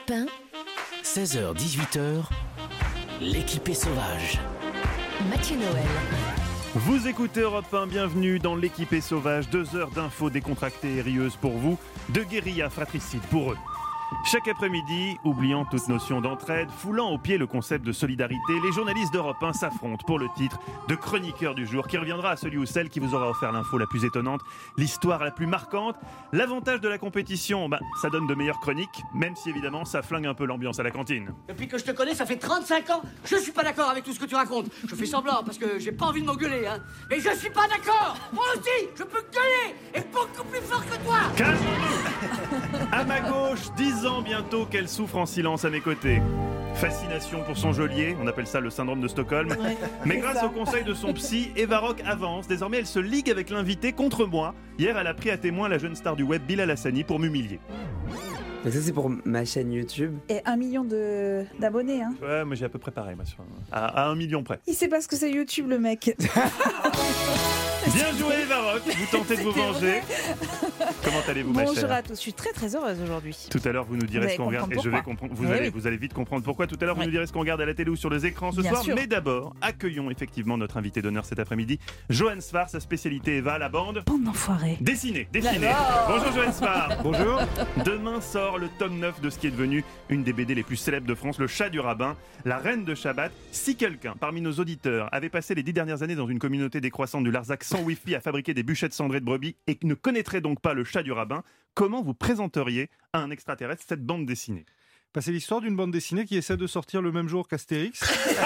Europe 1, 16h-18h, l'équipée sauvage. Mathieu Noël. Vous écoutez Europe 1, bienvenue dans l'équipée sauvage, 2 heures d'infos décontractées et rieuses pour vous, de guérilla fratricide pour eux. Chaque après-midi, oubliant toute notion d'entraide, foulant au pied le concept de solidarité, les journalistes d'Europe 1 s'affrontent pour le titre de chroniqueur du jour, qui reviendra à celui ou celle qui vous aura offert l'info la plus étonnante, l'histoire la plus marquante. L'avantage de la compétition, ça donne de meilleures chroniques, même si évidemment ça flingue un peu l'ambiance à la cantine. Depuis que je te connais, ça fait 35 ans, je suis pas d'accord avec tout ce que tu racontes. Je fais semblant parce que j'ai pas envie de m'engueuler, hein. Mais je suis pas d'accord. Moi aussi, je peux gueuler et beaucoup plus fort que toi. Calmez-vous. À ma gauche, 10 ans bientôt qu'elle souffre en silence à mes côtés. Fascination pour son geôlier, on appelle ça le syndrome de Stockholm. Ouais, mais grâce au conseil de son psy, Eva Rock avance. Désormais, elle se ligue avec l'invité contre moi. Hier, elle a pris à témoin la jeune star du web Bilal Hassani pour m'humilier. Mais ça, c'est pour ma chaîne YouTube. Et 1 million d'abonnés, hein. Ouais, moi j'ai à peu près pareil, moi, à 1 million près. Il sait pas ce que c'est YouTube, le mec. Bien joué, Eva Rock, vous tentez de vous venger. Comment allez-vous, ma chère ? Bonjour à tous, je suis très très heureuse aujourd'hui. Tout à l'heure, vous nous direz ce qu'on regarde, et je vais comprendre. Vous allez vite comprendre pourquoi. Tout à l'heure, vous nous direz ce qu'on regarde à la télé ou sur les écrans ce soir. Sûr. Mais d'abord, accueillons effectivement notre invité d'honneur cet après-midi, Johan Sfar, sa spécialité Eva, la bande. Bande d'enfoirés. Dessiner. Bonjour Johan Sfar. Bonjour. Demain sort le tome 9 de ce qui est devenu une des BD les plus célèbres de France, Le Chat du Rabbin, la Reine de Shabbat. Si quelqu'un, parmi nos auditeurs, avait passé les 10 dernières années dans une communauté décroissante du Larzac sans Wi-Fi à fabriquer des bûchettes cendrées de brebis et ne connaîtrait donc pas Le Chat du Rabbin, comment vous présenteriez à un extraterrestre cette bande dessinée ? C'est l'histoire d'une bande dessinée qui essaie de sortir le même jour qu'Astérix.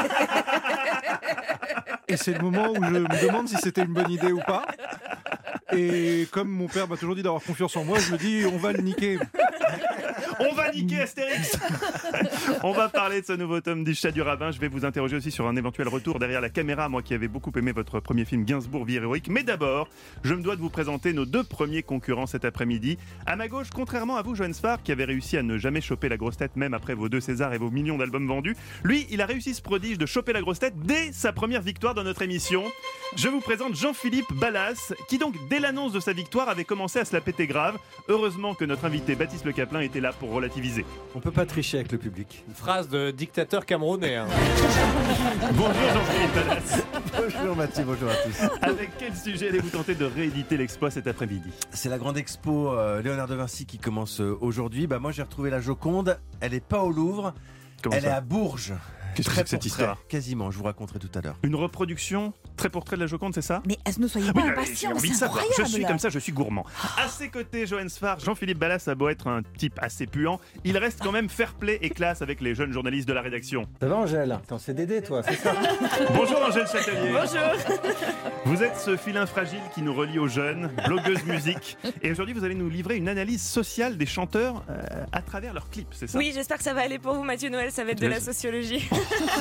Et c'est le moment où je me demande si c'était une bonne idée ou pas. Et comme mon père m'a toujours dit d'avoir confiance en moi, je me dis on va le niquer. On va niquer Astérix. On va parler de ce nouveau tome du Chat du Rabbin. Je vais vous interroger aussi sur un éventuel retour derrière la caméra, moi qui avais beaucoup aimé votre premier film Gainsbourg, Vie héroïque. Mais d'abord, je me dois de vous présenter nos 2 premiers concurrents cet après-midi. À ma gauche, contrairement à vous, Johan Sfar, qui avait réussi à ne jamais choper la grosse tête même après vos 2 Césars et vos millions d'albums vendus, lui, il a réussi ce prodige de choper la grosse tête dès sa première victoire dans notre émission. Je vous présente Jean-Philippe Ballas, qui donc, dès l'annonce de sa victoire, avait commencé à se la péter grave. Heureusement que notre invité Baptiste Le Caplin était là pour relativiser. On peut pas tricher avec le public. Une phrase de dictateur camerounais. Hein. Bonjour Jean-Philippe Ballas. Bonjour Mathieu, bonjour à tous. Avec quel sujet allez-vous tenter de rééditer l'exploit cet après-midi ? C'est la grande expo Léonard de Vinci qui commence aujourd'hui. Moi j'ai retrouvé la Joconde, elle est pas au Louvre, elle est à Bourges. Qu'est-ce que c'est que cette histoire ? Quasiment, je vous raconterai tout à l'heure. Une reproduction très portrait de la Joconde, c'est ça ? Mais ne soyez pas impatient, c'est incroyable. Je suis comme ça, je suis gourmand. À ses côtés, Johan Sfar, Jean-Philippe Ballas a beau être un type assez puant, il reste quand même fair-play et classe avec les jeunes journalistes de la rédaction. Ça va Angèle ? T'es en CDD toi, c'est ça ? Bonjour Angèle Châtelier. Bonjour. Vous êtes ce filin fragile qui nous relie aux jeunes, blogueuse musique. Et aujourd'hui, vous allez nous livrer une analyse sociale des chanteurs à travers leurs clips, c'est ça ? Oui, j'espère que ça va aller pour vous, Mathieu Noël, ça va être de la sociologie.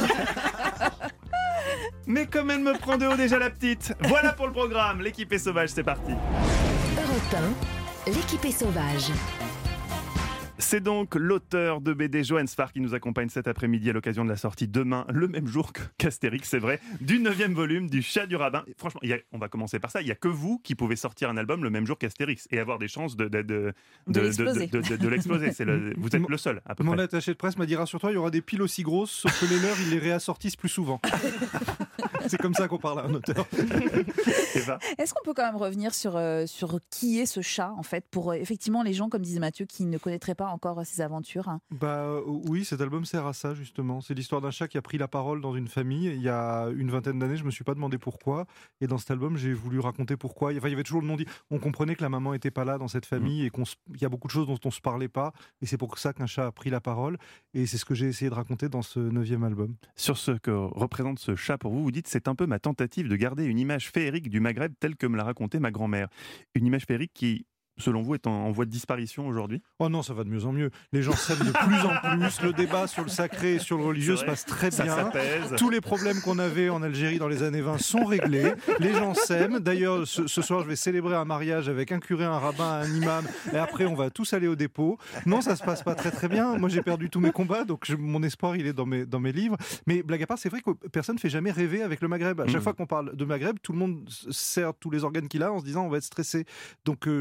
Mais comme elle me prend de haut déjà la petite. Voilà pour le programme, l'équipée sauvage, c'est parti. Europe 1, l'équipée sauvage. C'est donc l'auteur de BD Johan Sfar qui nous accompagne cet après-midi à l'occasion de la sortie demain, le même jour qu'Astérix, c'est vrai, du 9e volume du Chat du Rabbin. Et franchement, on va commencer par ça, il n'y a que vous qui pouvez sortir un album le même jour qu'Astérix et avoir des chances de l'exploser. Vous êtes le seul, à peu près. Mon attaché de presse m'a dit rassure-toi, il y aura des piles aussi grosses, sauf que les leurs, ils les réassortissent plus souvent. C'est comme ça qu'on parle à un auteur. Est-ce qu'on peut quand même revenir sur qui est ce chat, en fait, pour effectivement les gens, comme disait Mathieu, qui ne connaîtraient pas encore ses aventures, hein. Oui, cet album sert à ça, justement. C'est l'histoire d'un chat qui a pris la parole dans une famille. Il y a une 20aine d'années, je me suis pas demandé pourquoi. Et dans cet album, j'ai voulu raconter pourquoi. Il y avait toujours le non-dit. On comprenait que la maman était pas là dans cette famille et qu'il y a beaucoup de choses dont on se parlait pas. Et c'est pour ça qu'un chat a pris la parole. Et c'est ce que j'ai essayé de raconter dans ce 9e album. Sur ce que représente ce chat pour vous, vous dites c'est un peu ma tentative de garder une image féerique du Maghreb telle que me l'a raconté ma grand-mère. Une image féerique qui, selon vous, est en voie de disparition aujourd'hui ? Oh non, ça va de mieux en mieux. Les gens s'aiment de plus en plus. Le débat sur le sacré et sur le religieux se passe très bien. Ça s'apaise. Tous les problèmes qu'on avait en Algérie dans les années 20 sont réglés. Les gens s'aiment. D'ailleurs, ce soir, je vais célébrer un mariage avec un curé, un rabbin, un imam. Et après, on va tous aller au dépôt. Non, ça se passe pas très très bien. Moi, j'ai perdu tous mes combats. Donc, mon espoir, il est dans mes livres. Mais blague à part, c'est vrai que personne ne fait jamais rêver avec le Maghreb. À chaque fois qu'on parle de Maghreb, tout le monde serre tous les organes qu'il a en se disant on va être stressé. Donc, je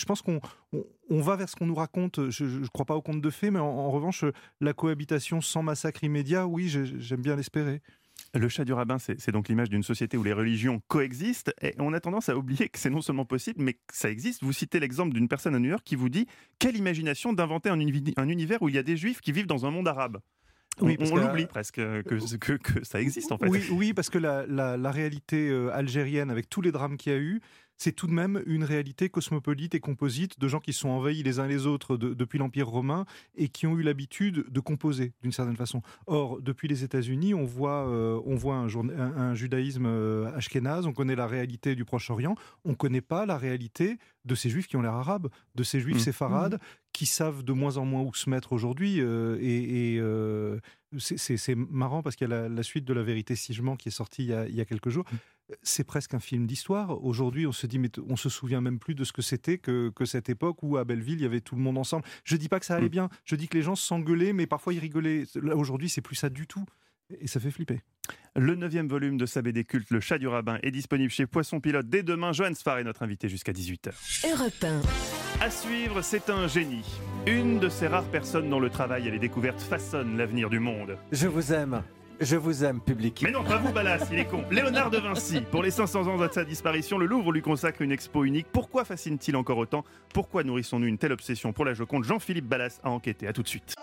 je pense qu'on va vers ce qu'on nous raconte. Je ne crois pas aux contes de fées, mais en revanche, la cohabitation sans massacre immédiat, oui, j'aime bien l'espérer. Le chat du rabbin, c'est donc l'image d'une société où les religions coexistent, et on a tendance à oublier que c'est non seulement possible, mais que ça existe. Vous citez l'exemple d'une personne à New York qui vous dit « Quelle imagination d'inventer un univers où il y a des juifs qui vivent dans un monde arabe ». Oui, on l'oublie presque que ça existe en fait. Oui, parce que la réalité algérienne, avec tous les drames qu'il y a eu, c'est tout de même une réalité cosmopolite et composite de gens qui sont envahis les uns les autres depuis l'Empire romain et qui ont eu l'habitude de composer d'une certaine façon. Or, depuis les États-Unis, on voit un judaïsme ashkénaze, on connaît la réalité du Proche-Orient, on ne connaît pas la réalité de ces juifs qui ont l'air arabes, de ces juifs séfarades qui savent de moins en moins où se mettre aujourd'hui. C'est marrant parce qu'il y a la suite de La Vérité si je mens qui est sortie il y a quelques jours. C'est presque un film d'histoire. Aujourd'hui, on se dit, mais on se souvient même plus de ce que c'était que cette époque où à Belleville, il y avait tout le monde ensemble. Je dis pas que ça allait bien, je dis que les gens s'engueulaient, mais parfois ils rigolaient. Là, aujourd'hui, c'est plus ça du tout. Et ça fait flipper. Le 9e volume de sa BD culte, Le Chat du Rabbin, est disponible chez Poisson Pilote dès demain. Johan Sfar est notre invité jusqu'à 18h. Europe 1. À suivre, c'est un génie. Une de ces rares personnes dont le travail et les découvertes façonnent l'avenir du monde. Je vous aime, public. Mais non, pas vous, Ballas, il est con. Léonard de Vinci. Pour les 500 ans de sa disparition, le Louvre lui consacre une expo unique. Pourquoi fascine-t-il encore autant ? Pourquoi nourrissons-nous une telle obsession pour la Joconde ? Jean-Philippe Ballas a enquêté. À tout de suite.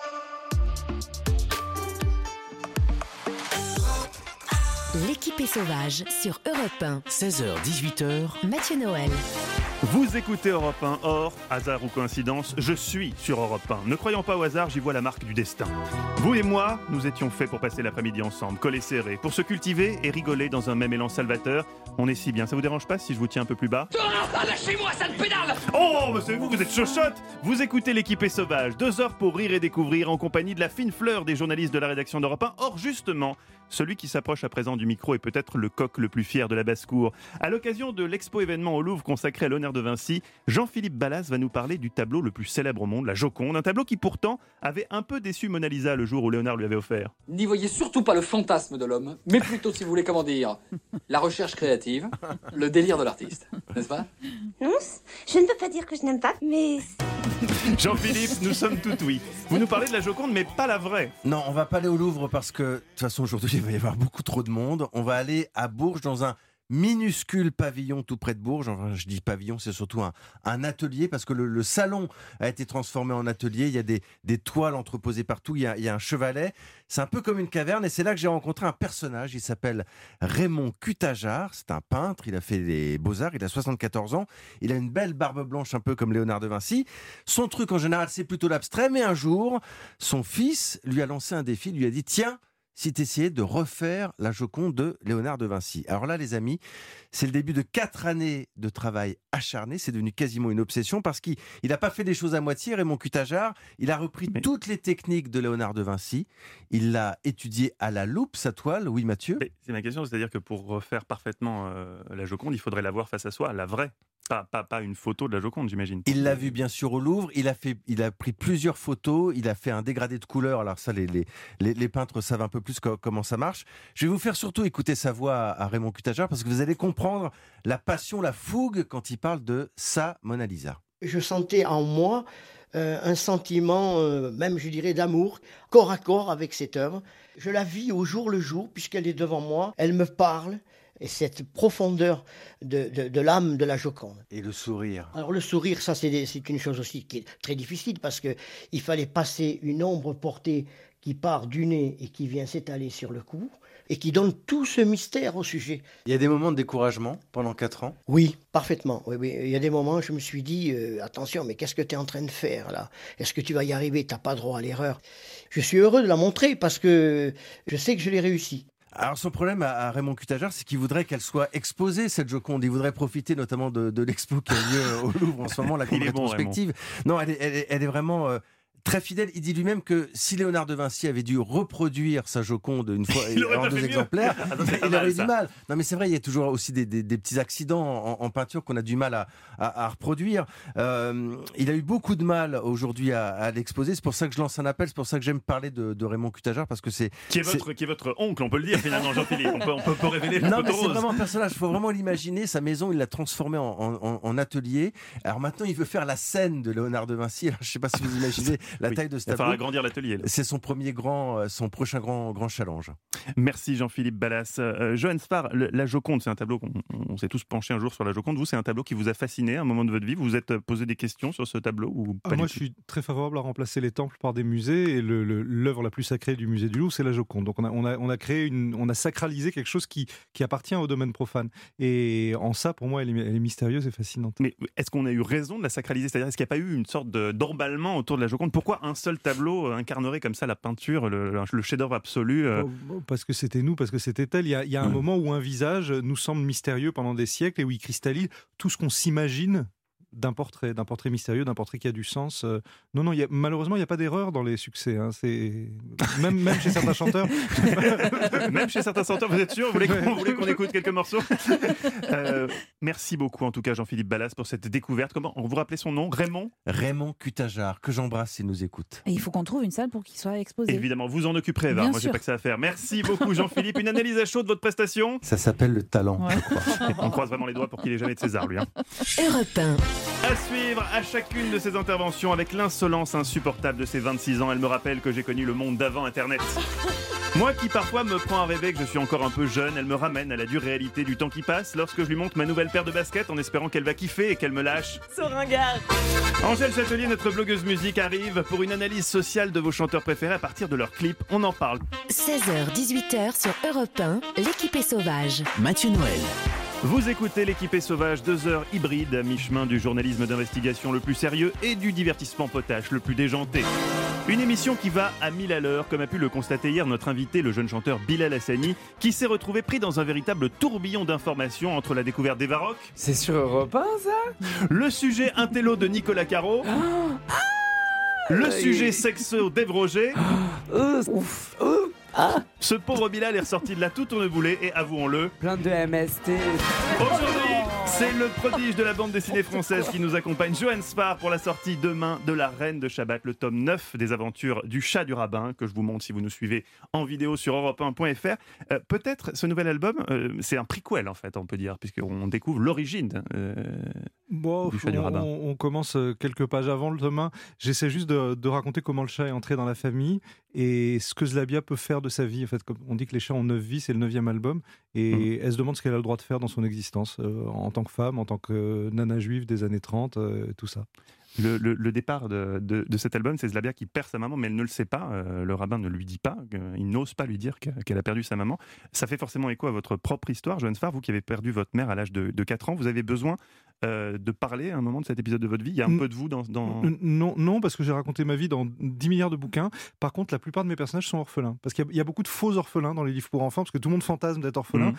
L'équipée sauvage sur Europe 1. 16h-18h. Mathieu Noël. Vous écoutez Europe 1. Or, hasard ou coïncidence, je suis sur Europe 1. Ne croyant pas au hasard, j'y vois la marque du destin. Vous et moi, nous étions faits pour passer l'après-midi ensemble, collés serrés, pour se cultiver et rigoler dans un même élan salvateur. On est si bien. Ça vous dérange pas si je vous tiens un peu plus bas ? Lâchez-moi, sale pédale! Oh, mais c'est vous êtes chochotte! Vous écoutez l'équipée sauvage, 2 heures pour rire et découvrir en compagnie de la fine fleur des journalistes de la rédaction d'Europe 1. Or, justement, celui qui s'approche à présent du micro est peut-être le coq le plus fier de la basse-cour. À l'occasion de l'expo-événement au Louvre consacré à Léonard de Vinci, Jean-Philippe Ballas va nous parler du tableau le plus célèbre au monde, la Joconde. Un tableau qui pourtant avait un peu déçu Mona Lisa le jour où Léonard lui avait offert. N'y voyez surtout pas le fantasme de l'homme, mais plutôt, si vous voulez, comment dire, la recherche créative, le délire de l'artiste, n'est-ce pas ? Non, je ne peux pas dire que je n'aime pas, mais... Jean-Philippe, nous sommes tout oui. Vous nous parlez de la Joconde, mais pas la vraie. Non, on va pas aller au Louvre parce que, de toute façon, aujourd'hui, il va y avoir beaucoup trop de monde. On va aller à Bourges dans un minuscule pavillon tout près de Bourges. Enfin, je dis pavillon, c'est surtout un atelier parce que le salon a été transformé en atelier. Il y a des toiles entreposées partout. Il y a un chevalet. C'est un peu comme une caverne et c'est là que j'ai rencontré un personnage. Il s'appelle Raymond Cutajar. C'est un peintre. Il a fait des beaux-arts. Il a 74 ans. Il a une belle barbe blanche, un peu comme Léonard de Vinci. Son truc, en général, c'est plutôt l'abstrait. Mais un jour, son fils lui a lancé un défi. Il lui a dit « Tiens, si tu essayais de refaire la Joconde de Léonard de Vinci ». Alors là, les amis, c'est le début de 4 années de travail acharné. C'est devenu quasiment une obsession parce qu'il n'a pas fait des choses à moitié, Raymond Cutajar. Il a repris toutes les techniques de Léonard de Vinci. Il l'a étudié à la loupe, sa toile. Oui, Mathieu ? C'est ma question, c'est-à-dire que pour refaire parfaitement la Joconde, il faudrait la voir face à soi, la vraie. Pas une photo de la Joconde, j'imagine. Il l'a vu bien sûr au Louvre, il a pris plusieurs photos, il a fait un dégradé de couleurs, alors ça les peintres savent un peu plus comment ça marche. Je vais vous faire surtout écouter sa voix à Raymond Cutajar parce que vous allez comprendre la passion, la fougue quand il parle de sa Mona Lisa. Je sentais en moi un sentiment, même je dirais d'amour, corps à corps avec cette œuvre. Je la vis au jour le jour puisqu'elle est devant moi, elle me parle. Et cette profondeur de l'âme de la Joconde. Et le sourire. Alors le sourire, ça c'est une chose aussi qui est très difficile parce qu'il fallait passer une ombre portée qui part du nez et qui vient s'étaler sur le cou et qui donne tout ce mystère au sujet. Il y a des moments de découragement pendant 4 ans ? Oui, parfaitement. Oui. Il y a des moments où je me suis dit, attention, mais qu'est-ce que tu es en train de faire là ? Est-ce que tu vas y arriver ? Tu n'as pas droit à l'erreur. Je suis heureux de la montrer parce que je sais que je l'ai réussi. Alors son problème à Raymond Cutajar, c'est qu'il voudrait qu'elle soit exposée, cette Joconde. Il voudrait profiter notamment de l'expo qui a lieu au Louvre en ce moment, la grande rétrospective. Non, elle est vraiment très fidèle. Il dit lui-même que si Léonard de Vinci avait dû reproduire sa Joconde une fois en 2 exemplaires, il aurait eu du mal. Non, mais c'est vrai, il y a toujours aussi des petits accidents en peinture qu'on a du mal à reproduire. Il a eu beaucoup de mal aujourd'hui à l'exposer. C'est pour ça que je lance un appel. C'est pour ça que j'aime parler de Raymond Cutajar, parce que qui est votre oncle, on peut le dire finalement, Jean-Philippe. On peut révéler le photo rose. C'est vraiment un personnage. Il faut vraiment l'imaginer. Sa maison, il l'a transformée en atelier. Alors maintenant, il veut faire la scène de Léonard de Vinci. Alors, je ne sais pas si vous imaginez la taille de ce tableau. Il faudra agrandir l'atelier. C'est son prochain grand challenge. Merci Jean-Philippe Ballas. Johan Sfar, la Joconde, c'est un tableau qu'on s'est tous penchés un jour sur la Joconde. Vous, c'est un tableau qui vous a fasciné à un moment de votre vie. Vous vous êtes posé des questions sur ce tableau ou pas? Moi, je suis très favorable à remplacer les temples par des musées, et l'œuvre la plus sacrée du musée du Louvre, c'est la Joconde. Donc on a sacralisé quelque chose qui appartient au domaine profane. Et en ça, pour moi, elle est mystérieuse et fascinante. Mais est-ce qu'on a eu raison de la sacraliser? C'est-à-dire, est-ce qu'il n'y a pas eu une sorte d'emballement autour de la Joconde? Pourquoi un seul tableau incarnerait comme ça la peinture, le chef-d'œuvre absolu? Parce que c'était nous, parce que c'était elle. Il y a un moment où un visage nous semble mystérieux pendant des siècles et où il cristallise tout ce qu'on s'imagine d'un portrait mystérieux, d'un portrait qui a du sens. Non, malheureusement, il n'y a pas d'erreur dans les succès. Hein. Même chez certains chanteurs. Même chez certains chanteurs, vous êtes sûr? Vous voulez qu'on écoute quelques morceaux? Merci beaucoup, en tout cas, Jean-Philippe Ballas, pour cette découverte. Comment vous rappelez son nom? Raymond Cutajar, que j'embrasse s'il nous écoute. Et il faut qu'on trouve une salle pour qu'il soit exposé. Évidemment, vous en occuperez, Eva. Moi, j'ai pas que ça à faire. Merci beaucoup, Jean-Philippe. Une analyse à chaud de votre prestation? Ça s'appelle le talent. Ouais. Je crois. On croise vraiment les doigts pour qu'il ait jamais de César, lui. Europe 1. À suivre à chacune de ses interventions avec l'insolence insupportable de ses 26 ans. Elle me rappelle que j'ai connu le monde d'avant Internet. Moi qui parfois me prends à rêver que je suis encore un peu jeune, elle me ramène à la dure réalité du temps qui passe lorsque je lui montre ma nouvelle paire de baskets en espérant qu'elle va kiffer et qu'elle me lâche. Ce ringard. Angèle Châtelier, notre blogueuse musique, arrive pour une analyse sociale de vos chanteurs préférés à partir de leurs clips. On en parle. 16h-18h sur Europe 1, l'équipée sauvage. Mathieu Noël. Vous écoutez l'équipée sauvage, 2 heures hybrides à mi-chemin du journalisme d'investigation le plus sérieux et du divertissement potache le plus déjanté. Une émission qui va à 1000 à l'heure, comme a pu le constater hier notre invité, le jeune chanteur Bilal Hassani, qui s'est retrouvé pris dans un véritable tourbillon d'informations entre la découverte d'Eva Rock. C'est sur Europe 1, ça? Le sujet intello de Nicolas Caro. Le sujet sexo d'Ève Roger. Ce pauvre Bilal est ressorti de là tout tourneboulé et avouons-le, plein de MST. Aujourd'hui, c'est le prodige de la bande dessinée française qui nous accompagne, Johan Sfar, pour la sortie demain de La Reine de Shabbat, le tome 9 des aventures du chat du rabbin, que je vous montre si vous nous suivez en vidéo sur europe1.fr. Peut-être ce nouvel album, c'est un prequel en fait, on peut dire, puisqu'on découvre l'origine du chat du rabbin. On commence quelques pages avant le tome 1. J'essaie juste de raconter comment le chat est entré dans la famille et ce que Zlabia peut faire de sa vie. En fait, comme on dit que les chats ont 9 vies, c'est le 9e album, et elle se demande ce qu'elle a le droit de faire dans son existence, en tant que femme, en tant que nana juive des années 30, tout ça. Le départ de cet album, c'est Zlabia qui perd sa maman, mais elle ne le sait pas. Le rabbin ne lui dit pas, il n'ose pas lui dire qu'elle a perdu sa maman. Ça fait forcément écho à votre propre histoire, Johan Sfar, vous qui avez perdu votre mère à l'âge de 4 ans. Vous avez besoin de parler à un moment de cet épisode de votre vie? Il y a un peu de vous dans... Non, parce que j'ai raconté ma vie dans 10 milliards de bouquins. Par contre, la plupart de mes personnages sont orphelins. Parce qu'il y a beaucoup de faux orphelins dans les livres pour enfants, parce que tout le monde fantasme d'être orphelin.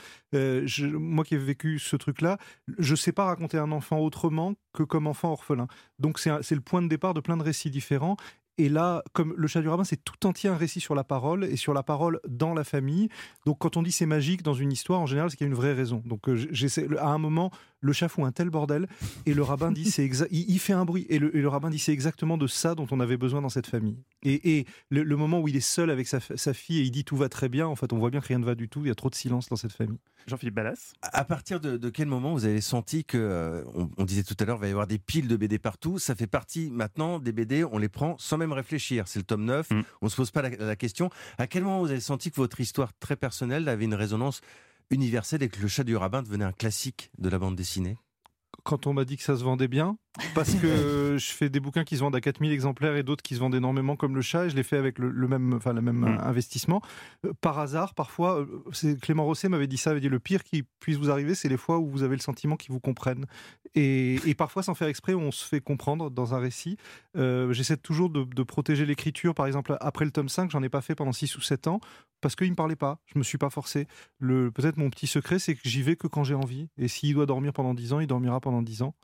Moi qui ai vécu ce truc-là, je ne sais pas raconter un enfant autrement que comme enfant orphelin. Donc c'est le point de départ de plein de récits différents. Et là, comme le chat du rabbin, c'est tout entier un récit sur la parole et sur la parole dans la famille. Donc quand on dit c'est magique dans une histoire, en général, c'est qu'il y a une vraie raison. Donc à un moment, le chat fout un tel bordel et le rabbin dit il fait un bruit et le rabbin dit c'est exactement de ça dont on avait besoin dans cette famille. Et le moment où il est seul avec sa fille et il dit tout va très bien, en fait on voit bien que rien ne va du tout, il y a trop de silence dans cette famille. Jean-Philippe Ballas. À partir de quel moment vous avez senti que, on disait tout à l'heure, il va y avoir des piles de BD partout, ça fait partie maintenant des BD, on les prend sans même réfléchir, c'est le tome 9, on ne se pose pas la question. À quel moment vous avez senti que votre histoire très personnelle avait une résonance universelle et que le chat du rabbin devenait un classique de la bande dessinée? Quand on m'a dit que ça se vendait bien, parce que je fais des bouquins qui se vendent à 4000 exemplaires et d'autres qui se vendent énormément comme le chat, et je l'ai fait avec le même investissement. Par hasard, parfois, Clément Rosset m'avait dit ça, avait dit le pire qui puisse vous arriver, c'est les fois où vous avez le sentiment qu'ils vous comprennent. Et parfois, sans faire exprès, on se fait comprendre dans un récit. J'essaie toujours de protéger l'écriture. Par exemple, après le tome 5, j'en ai pas fait pendant 6 ou 7 ans, parce qu'il ne me parlait pas, je me suis pas forcé. Peut-être mon petit secret, c'est que j'y vais que quand j'ai envie. Et s'il doit dormir pendant 10 ans, il dormira pendant 10 ans.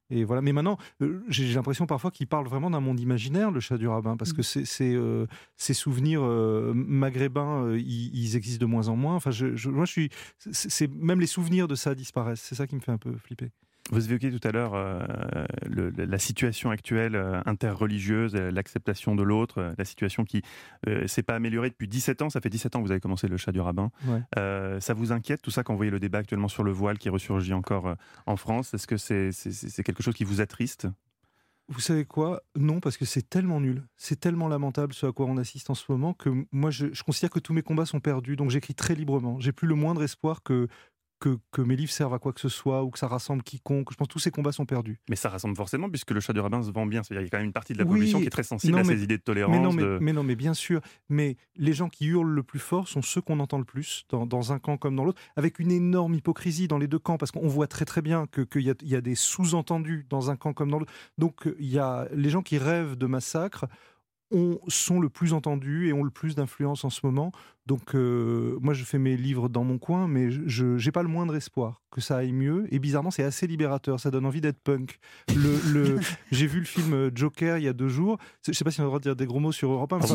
Et voilà. Mais maintenant, j'ai l'impression parfois qu'il parle vraiment d'un monde imaginaire, le chat du rabbin, parce que ces souvenirs maghrébins, ils existent de moins en moins. Enfin, même les souvenirs de ça disparaissent. C'est ça qui me fait un peu flipper. Vous évoquiez tout à l'heure la situation actuelle interreligieuse, l'acceptation de l'autre, la situation qui s'est pas améliorée depuis 17 ans. Ça fait 17 ans que vous avez commencé le chat du rabbin. Ouais. Ça vous inquiète tout ça quand vous voyez le débat actuellement sur le voile qui ressurgit encore en France? Est-ce que c'est quelque chose qui vous attriste? Vous savez quoi? Non, parce que c'est tellement nul, c'est tellement lamentable ce à quoi on assiste en ce moment que moi je considère que tous mes combats sont perdus. Donc j'écris très librement. J'ai plus le moindre espoir que mes livres servent à quoi que ce soit ou que ça rassemble quiconque. Je pense que tous ces combats sont perdus. Mais ça rassemble forcément puisque le chat du rabbin se vend bien. C'est-à-dire qu'il y a quand même une partie de la population qui est très sensible à ces idées de tolérance. Mais bien sûr. Mais les gens qui hurlent le plus fort sont ceux qu'on entend le plus dans un camp comme dans l'autre, avec une énorme hypocrisie dans les deux camps parce qu'on voit très très bien qu'il y a des sous-entendus dans un camp comme dans l'autre. Donc il y a les gens qui rêvent de massacre sont le plus entendus et ont le plus d'influence en ce moment. Donc moi je fais mes livres dans mon coin, mais je n'ai pas le moindre espoir que ça aille mieux. Et bizarrement c'est assez libérateur, ça donne envie d'être punk. J'ai vu le film Joker il y a 2 jours. Je ne sais pas si on a le droit de dire des gros mots sur Europe 1.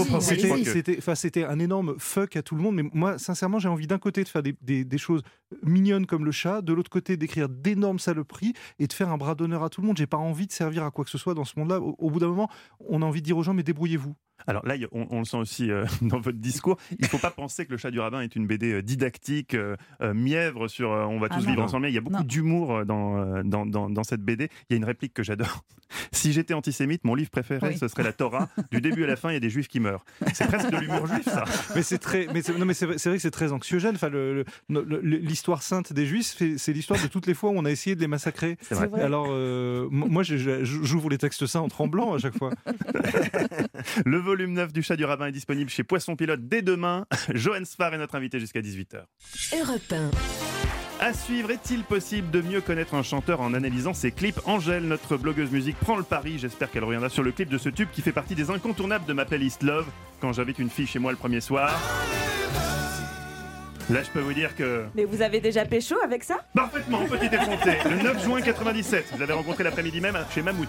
C'était un énorme fuck à tout le monde. Mais moi sincèrement j'ai envie d'un côté de faire des choses mignonnes comme le chat, de l'autre côté d'écrire d'énormes saloperies et de faire un bras d'honneur à tout le monde. J'ai pas envie de servir à quoi que ce soit dans ce monde-là. Au bout d'un moment on a envie de dire aux gens mais débrouillez-vous. Alors là, on le sent aussi dans votre discours. Il ne faut pas penser que le chat du rabbin est une BD didactique, mièvre sur on va tous vivre ensemble. Il y a beaucoup d'humour dans cette BD. Il y a une réplique que j'adore. Si j'étais antisémite, mon livre préféré, ce serait la Torah. Du début à la fin, il y a des juifs qui meurent. C'est presque de l'humour juif, ça. Mais c'est vrai que c'est très anxiogène. Enfin, l'histoire sainte des juifs, c'est l'histoire de toutes les fois où on a essayé de les massacrer. C'est vrai. Alors, moi, j'ouvre les textes saints en tremblant à chaque fois. Le volume 9 du chat du rabbin est disponible chez Poisson Pilote dès demain. Johan Sfar est notre invité jusqu'à 18h. Europe 1. À suivre, est-il possible de mieux connaître un chanteur en analysant ses clips? Angèle, notre blogueuse musique, prend le pari. J'espère qu'elle reviendra sur le clip de ce tube qui fait partie des incontournables de ma playlist Love, quand j'avais qu'une fille chez moi le premier soir. Là, je peux vous dire que... Mais vous avez déjà pécho avec ça? Parfaitement, petit effronté. Le 9 juin 97, je l'avais rencontré l'après-midi même chez Mammouth.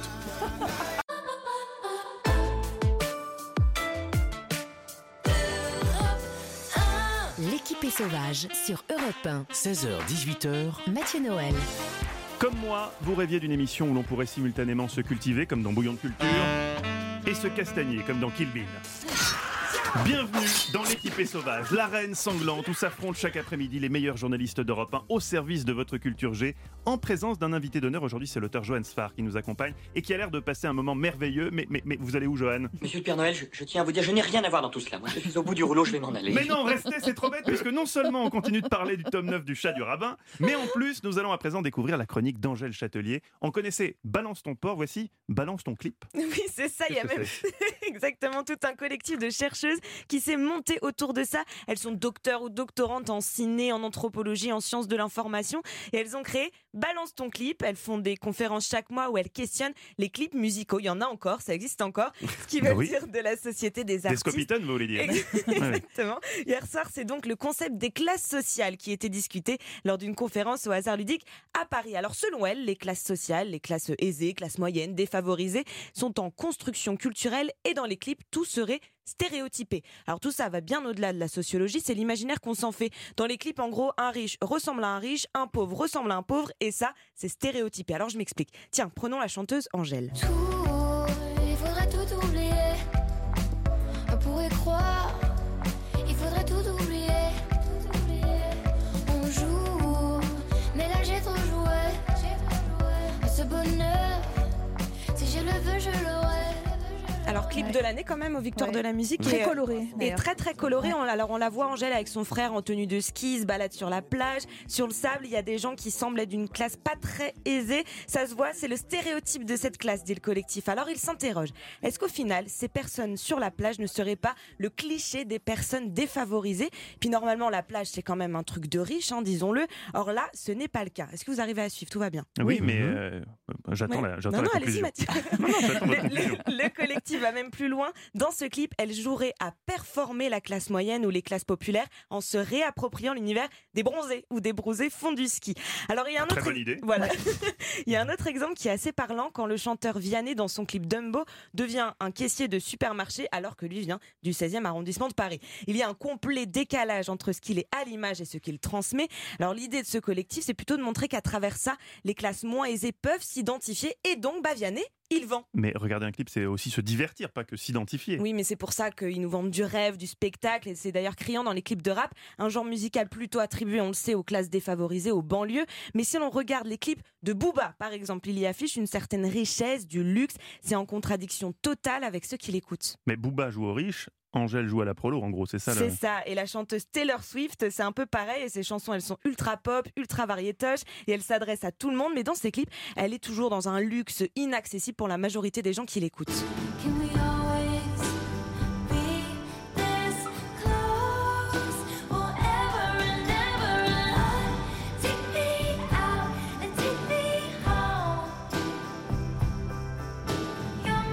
L'équipée sauvage sur Europe 1. 16h-18h. Mathieu Noël. Comme moi, vous rêviez d'une émission où l'on pourrait simultanément se cultiver, comme dans Bouillon de Culture, et se castagner, comme dans Kill Bill. Bienvenue dans l'équipée sauvage, l'arène sanglante où s'affrontent chaque après-midi les meilleurs journalistes d'Europe 1 au service de votre culture G, en présence d'un invité d'honneur. Aujourd'hui, c'est l'auteur Johan Sfar qui nous accompagne et qui a l'air de passer un moment merveilleux. Mais vous allez où, Johan? Monsieur le Père Noël, je tiens à vous dire, je n'ai rien à voir dans tout cela. Moi, je suis au bout du rouleau, je vais m'en aller. Mais non, restez, c'est trop bête, puisque non seulement on continue de parler du tome 9 du chat du rabbin, mais en plus, nous allons à présent découvrir la chronique d'Angèle Châtelier. On connaissait Balance ton porc, voici Balance ton clip. Oui, c'est ça, il y a même exactement tout un collectif de chercheuses qui s'est monté autour de ça. Elles sont docteurs ou doctorantes en ciné, en anthropologie, en sciences de l'information et elles ont créé Balance ton clip. Elles font des conférences chaque mois où elles questionnent les clips musicaux. Il y en a encore, ça existe encore. Ce qui veut dire de la société des artistes. Des scopitones, vous voulez dire? Exactement. Hier soir, c'est donc le concept des classes sociales qui était discuté lors d'une conférence au hasard ludique à Paris. Alors selon elles, les classes sociales, les classes aisées, classes moyennes, défavorisées, sont en construction culturelle et dans les clips, tout serait stéréotypé. Alors tout ça va bien au-delà de la sociologie, c'est l'imaginaire qu'on s'en fait. Dans les clips, en gros, un riche ressemble à un riche, un pauvre ressemble à un pauvre, et ça, c'est stéréotypé. Alors je m'explique. Tiens, prenons la chanteuse Angèle. Il faudrait tout oublier. On pourrait croire. Il faudrait tout oublier. On joue, mais là j'ai trop joué. Ce bonheur, si je le veux, je l'aurai. Alors clip de l'année quand même aux Victoires de la musique. Très coloré. Et très très coloré. Alors on la voit Angèle avec son frère en tenue de ski, se balade sur la plage, sur le sable. Il y a des gens qui semblent être d'une classe pas très aisée. Ça se voit, c'est le stéréotype de cette classe, dit le collectif. Alors il s'interroge. Est-ce qu'au final, ces personnes sur la plage ne seraient pas le cliché des personnes défavorisées? Puis normalement, la plage, c'est quand même un truc de riche, disons-le. Or là, ce n'est pas le cas. Est-ce que vous arrivez à suivre? Tout va bien? Oui, mais J'attends Ouais. la Non, allez-y, conclusion. Mathieu. J'attends votre conclusion. Le collectif va même plus loin. Dans ce clip, elle jouerait à performer la classe moyenne ou les classes populaires en se réappropriant l'univers des bronzés ou des bronzés font du ski. Alors il y a un Très autre bonne idée. Voilà. Il y a un autre exemple qui est assez parlant quand le chanteur Vianney dans son clip Dumbo devient un caissier de supermarché alors que lui vient du 16e arrondissement de Paris. Il y a un complet décalage entre ce qu'il est à l'image et ce qu'il transmet. Alors l'idée de ce collectif, c'est plutôt de montrer qu'à travers ça, les classes moins aisées peuvent s'identifier et donc Vianney, il vend. Mais regarder un clip, c'est aussi se divertir, pas que s'identifier. Oui, mais c'est pour ça qu'ils nous vendent du rêve, du spectacle, et c'est d'ailleurs criant dans les clips de rap, un genre musical plutôt attribué, on le sait, aux classes défavorisées, aux banlieues. Mais si l'on regarde les clips de Booba, par exemple, il y affiche une certaine richesse, du luxe, c'est en contradiction totale avec ceux qui l'écoutent. Mais Booba joue aux riches, Angèle joue à la prolo, en gros, c'est ça. C'est ça, et la chanteuse Taylor Swift, c'est un peu pareil, et ses chansons, elles sont ultra pop, ultra variétoches, et elles s'adressent à tout le monde, mais dans ses clips, elle est toujours dans un luxe inaccessible pour la majorité des gens qui l'écoutent. Can we always be this close forever and ever and on? Take me out and take me home. You're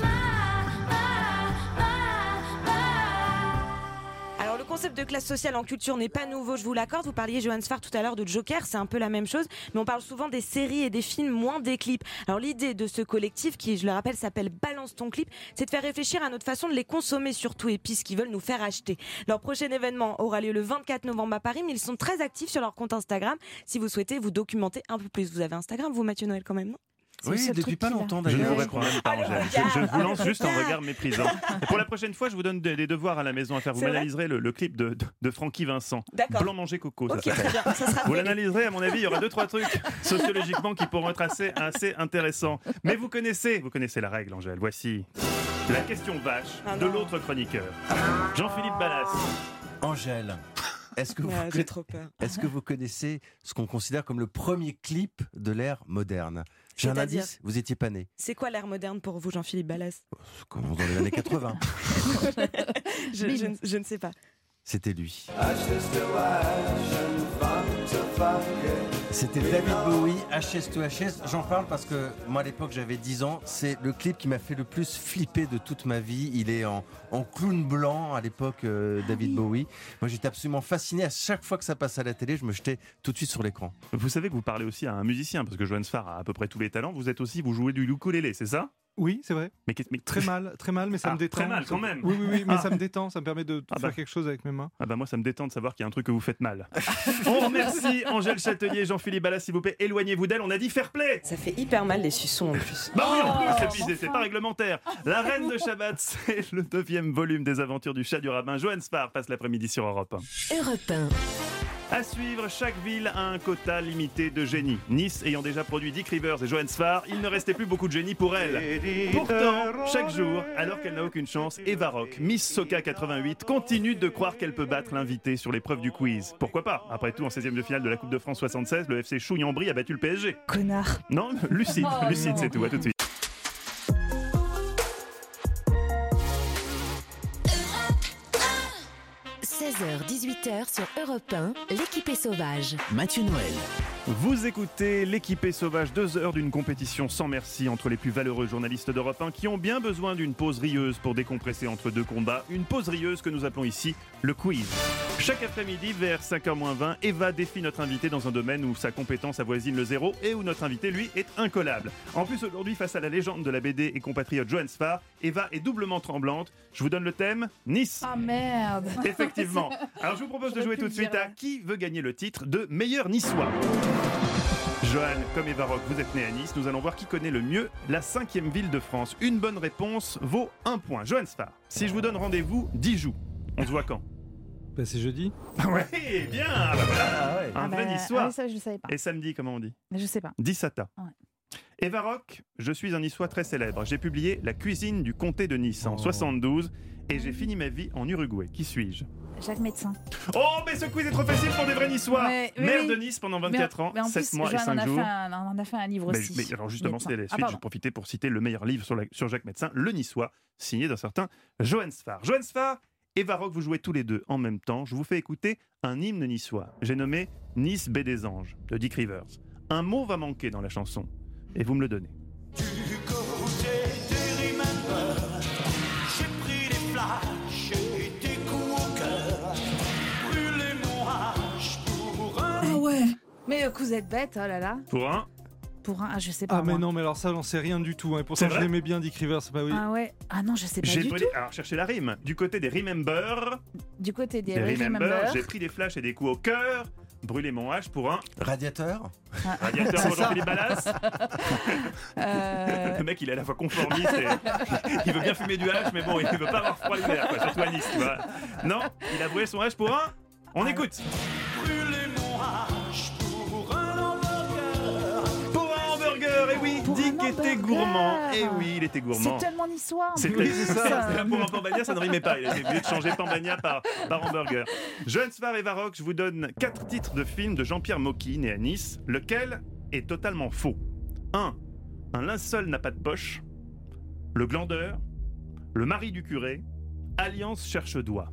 Alors le concept de classe sociale en culture n'est pas nouveau, je vous l'accorde. Vous parliez, Johan Sfar, tout à l'heure de Joker, c'est un peu la même chose, mais on parle souvent des séries et des films, moins des clips. Alors l'idée de ce collectif, qui je le rappelle s'appelle Balance ton clip, c'est de faire réfléchir à notre façon de les consommer surtout, et puis ce qu'ils veulent nous faire acheter. Leur prochain événement aura lieu le 24 novembre à Paris, mais ils sont très actifs sur leur compte Instagram. Si vous souhaitez vous documenter un peu plus, vous avez Instagram, vous Mathieu Noël quand même, non? Oui, depuis pas longtemps Je ne d'ailleurs. vous réponds même pas, Angèle. Je vous lance juste un regard méprisant. Et pour la prochaine fois, je vous donne des devoirs à la maison à faire. Vous C'est vrai m'analyserez le clip de Francky Vincent. D'accord. Blanc manger coco, ça Ok, s'appelle. très bien, ça sera Vous fait. l'analyserez, à mon avis, il y aura 2-3 trucs sociologiquement qui pourront être assez intéressants. Mais vous connaissez la règle, Angèle. Voici la question vache de l'autre chroniqueur, Jean-Philippe Ballas. Angèle, est-ce que, Ouais, j'ai trop peur. est-ce que vous connaissez ce qu'on considère comme le premier clip de l'ère moderne? J'ai un C'est-à-dire indice, vous étiez pas né. C'est quoi l'ère moderne pour vous, Jean-Philippe Ballas? Comment dans les années 80. je ne sais pas. C'était lui. C'était David Bowie, HS to HS. J'en parle parce que moi à l'époque j'avais 10 ans. C'est le clip qui m'a fait le plus flipper de toute ma vie. Il est en clown blanc à l'époque, David Bowie. Moi j'étais absolument fasciné. À chaque fois que ça passait à la télé, je me jetais tout de suite sur l'écran. Vous savez que vous parlez aussi à un musicien, parce que Johan Sfar a à peu près tous les talents. Vous jouez du ukulélé, c'est ça? Oui, c'est vrai. Mais Très mal, mais ça me détend. Très mal quand même. Oui, mais ça me détend, ça me permet de Ah faire bah. quelque chose avec mes mains. Ah bah moi ça me détend de savoir qu'il y a un truc que vous faites mal. On remercie Angèle Châtelier, Jean-Philippe Ballas, s'il vous plaît, éloignez-vous d'elle, on a dit fair play. Ça fait hyper mal les suçons en plus. Bah oui, en plus, et puis c'est pas réglementaire. La Reine de Shabbat, c'est le 9e volume des aventures du chat du rabbin. Johan Sfar passe l'après-midi sur Europe 1. Europe 1. À suivre, chaque ville a un quota limité de génie. Nice ayant déjà produit Dick Rivers et Johan Sfar, il ne restait plus beaucoup de génie pour elle. Pourtant, chaque jour, alors qu'elle n'a aucune chance, Eva Rock, Miss Soca 88, continue de croire qu'elle peut battre l'invité sur l'épreuve du quiz. Pourquoi pas? Après tout, en 16e de finale de la Coupe de France 76, le FC Chouille-en-Brie a battu le PSG. Connard. Non, lucide, lucide, c'est tout, à tout de suite. – 16h-18h sur Europe 1, l'équipée sauvage. Mathieu Noël. Vous écoutez l'équipée sauvage, 2 heures d'une compétition sans merci entre les plus valeureux journalistes d'Europe 1 qui ont bien besoin d'une pause rieuse pour décompresser entre deux combats. Une pause rieuse que nous appelons ici le quiz. Chaque après-midi, vers 5h-20, Eva défie notre invité dans un domaine où sa compétence avoisine le zéro et où notre invité, lui, est incollable. En plus, aujourd'hui, face à la légende de la BD et compatriote Johan Sfar, Eva est doublement tremblante. Je vous donne le thème, Nice. Ah merde. Effectivement. Alors je vous propose de jouer tout de suite à qui veut gagner le titre de meilleur niçois. Johan, comme Eva Rock, vous êtes né à Nice. Nous allons voir qui connaît le mieux la 5e ville de France. Une bonne réponse vaut 1 point. Johan Sfar, si je vous donne rendez-vous Dijon, on se voit quand? Bah, c'est jeudi. Ouais, bien. Bah voilà. Un vrai niçois. Ah oui, ça, je ne savais pas. Et samedi, comment on dit? Mais je sais pas. Dissata. Ouais. Eva Rock, je suis un niçois très célèbre. J'ai publié La cuisine du comté de Nice en 72 et j'ai fini ma vie en Uruguay. Qui suis-je? Jacques Médecin. Oh, mais ce quiz est trop facile pour des vrais niçois. Mais, oui, Maire oui. de Nice pendant 24 ans, mais en 7 plus, mois et Johan 5 jours. on en a fait un livre aussi. Mais alors justement, Médecin. c'était la Ah, suite. pardon. J'ai profité pour citer le meilleur livre sur Jacques Médecin, Le Niçois, signé d'un certain Johan Sfar. Johan Sfar, Eva Rock, vous jouez tous les deux en même temps. Je vous fais écouter un hymne niçois. J'ai nommé Nice, baie des anges, de Dick Rivers. Un mot va manquer dans la chanson, et vous me le donnez. Du côté des Remember, j'ai pris des flashs et des coups au cœur. Brûler mon hache pour un. Ah ouais. Mais que vous êtes bête, oh là là. Pour un. Pour un, je sais pas. Ah mais moi. non, mais alors ça, j'en sais rien du tout. Hein. Pourtant, C'est je vrai l'aimais bien, Dick Rivers. Bah oui. Ah ouais. Ah non, je sais pas J'ai du brûlé. tout. Alors, cherchez la rime. Du côté des Remember, Du côté des des Remember. j'ai pris des flashs et des coups au cœur. Brûler mon hache pour un. Radiateur. Radiateur pour Jean-Philippe Ballas. Euh, Le mec, il est à la fois conformiste et il veut bien fumer du hache, mais bon, il veut pas avoir froid l'hiver, quoi, surtout à Nice, tu vois. Non, il a brûlé son hache pour un. On écoute. Brûler mon hache pour un hamburger. Pour un hamburger, et oui, Pour Dick un était hamburger. gourmand. Et oui, il était gourmand. C'est tellement niçois. en C'est plus. ça. Pour un Pambagna, ça ne rimait pas. Il a été obligé de changer Pambagna par hamburger. Johan Sfar et Varrock, je vous donne 4 titres de films de Jean-Pierre Mocky, né à Nice. Lequel est totalement faux? 1. Un linceul n'a pas de poche. Le glandeur. Le mari du curé. Alliance cherche-doigt.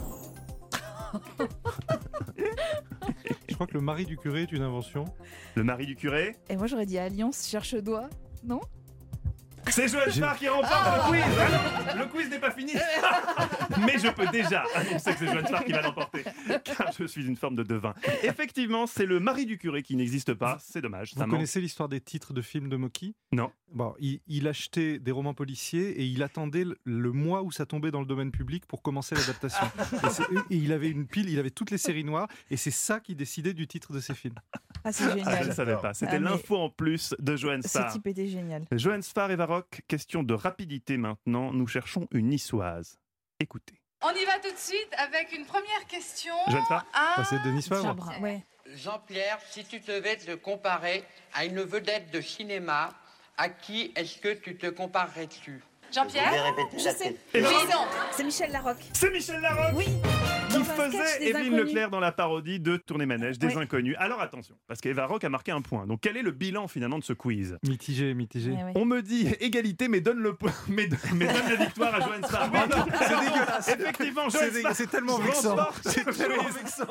Je crois que le mari du curé est une invention. Le mari du curé. Et moi j'aurais dit Alliance cherche doigt, non? C'est Johan Sfar qui remporte le quiz. Ah non, le quiz n'est pas fini. Mais je peux déjà annoncer que c'est Johan Sfar qui va l'emporter, car je suis une forme de devin. Effectivement, c'est le mari du curé qui n'existe pas. C'est dommage. Vous ça manque. connaissez l'histoire des titres de films de Mocky? Non. Bon, il achetait des romans policiers et il attendait le mois où ça tombait dans le domaine public pour commencer l'adaptation. Et il avait une pile, il avait toutes les séries noires et c'est ça qui décidait du titre de ses films. Ah, c'est génial. Ah, je ne savais pas. C'était Ah, mais l'info en plus de Johan Ce Sfar. type était génial. Johan Sfar et Varrock, question de rapidité maintenant. Nous cherchons une niçoise. Écoutez. On y va tout de suite avec une première question. Johan Sfar C'est Denis Favre. Chabra, ouais. Jean-Pierre, si tu devais te comparer à une vedette de cinéma, à qui est-ce que tu te comparerais-tu? Jean-Pierre? Je sais. Et Oui, Varrock non, c'est Michel Larocque. C'est Michel Larocque Oui. qui Dans un sketch faisait des Evelyne Inconnus. Leclerc dans la parodie de Tournée Manège des Oui. Inconnus. Alors attention, parce qu'Eva Rock a marqué un point. Donc quel est le bilan finalement de ce quiz? Mitigé. Ouais, ouais. On me dit égalité, mais donne le point, mais donne la victoire à Johan Sfar. Oh non, c'est dégueulasse. Effectivement, Johan Sfar. C'est tellement vexant. C'est tellement vexant.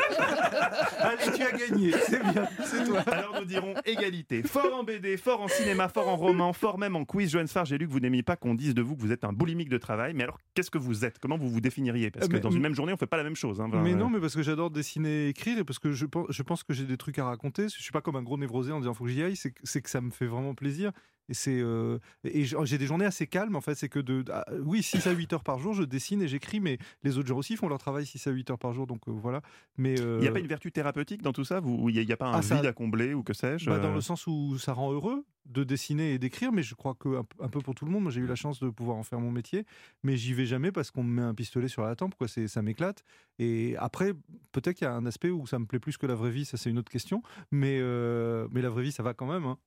Allez, tu as gagné. C'est bien. C'est toi. Alors nous dirons égalité. Fort en BD, fort en cinéma, fort en roman, fort même en quiz. Johan Sfar, j'ai lu que vous n'aimiez pas qu'on dise de vous que vous êtes un boulimique de travail. Mais alors, qu'est-ce que vous êtes? Comment vous vous définiriez? Parce que Mais- dans une même journée, on fait pas la même chose. Hein. Mais non, mais parce que j'adore dessiner et écrire et parce que je pense que j'ai des trucs à raconter. Je suis pas comme un gros névrosé en disant faut que j'y aille. C'est que ça me fait vraiment plaisir. Et j'ai des journées assez calmes en fait. C'est que oui, 6 à 8 heures par jour, je dessine et j'écris, mais les autres gens aussi font leur travail 6 à 8 heures par jour. Donc voilà. Mais Il n'y a pas une vertu thérapeutique dans tout ça? Il n'y a pas un ça- vide à combler ou que sais-je? Dans le sens où ça rend heureux de dessiner et d'écrire, mais je crois que un peu pour tout le monde. Moi, j'ai eu la chance de pouvoir en faire mon métier, mais j'y vais jamais parce qu'on me met un pistolet sur la tempe, quoi. Ça m'éclate. Et après, peut-être qu'il y a un aspect où ça me plaît plus que la vraie vie, ça c'est une autre question. Mais la vraie vie, ça va quand même. Hein.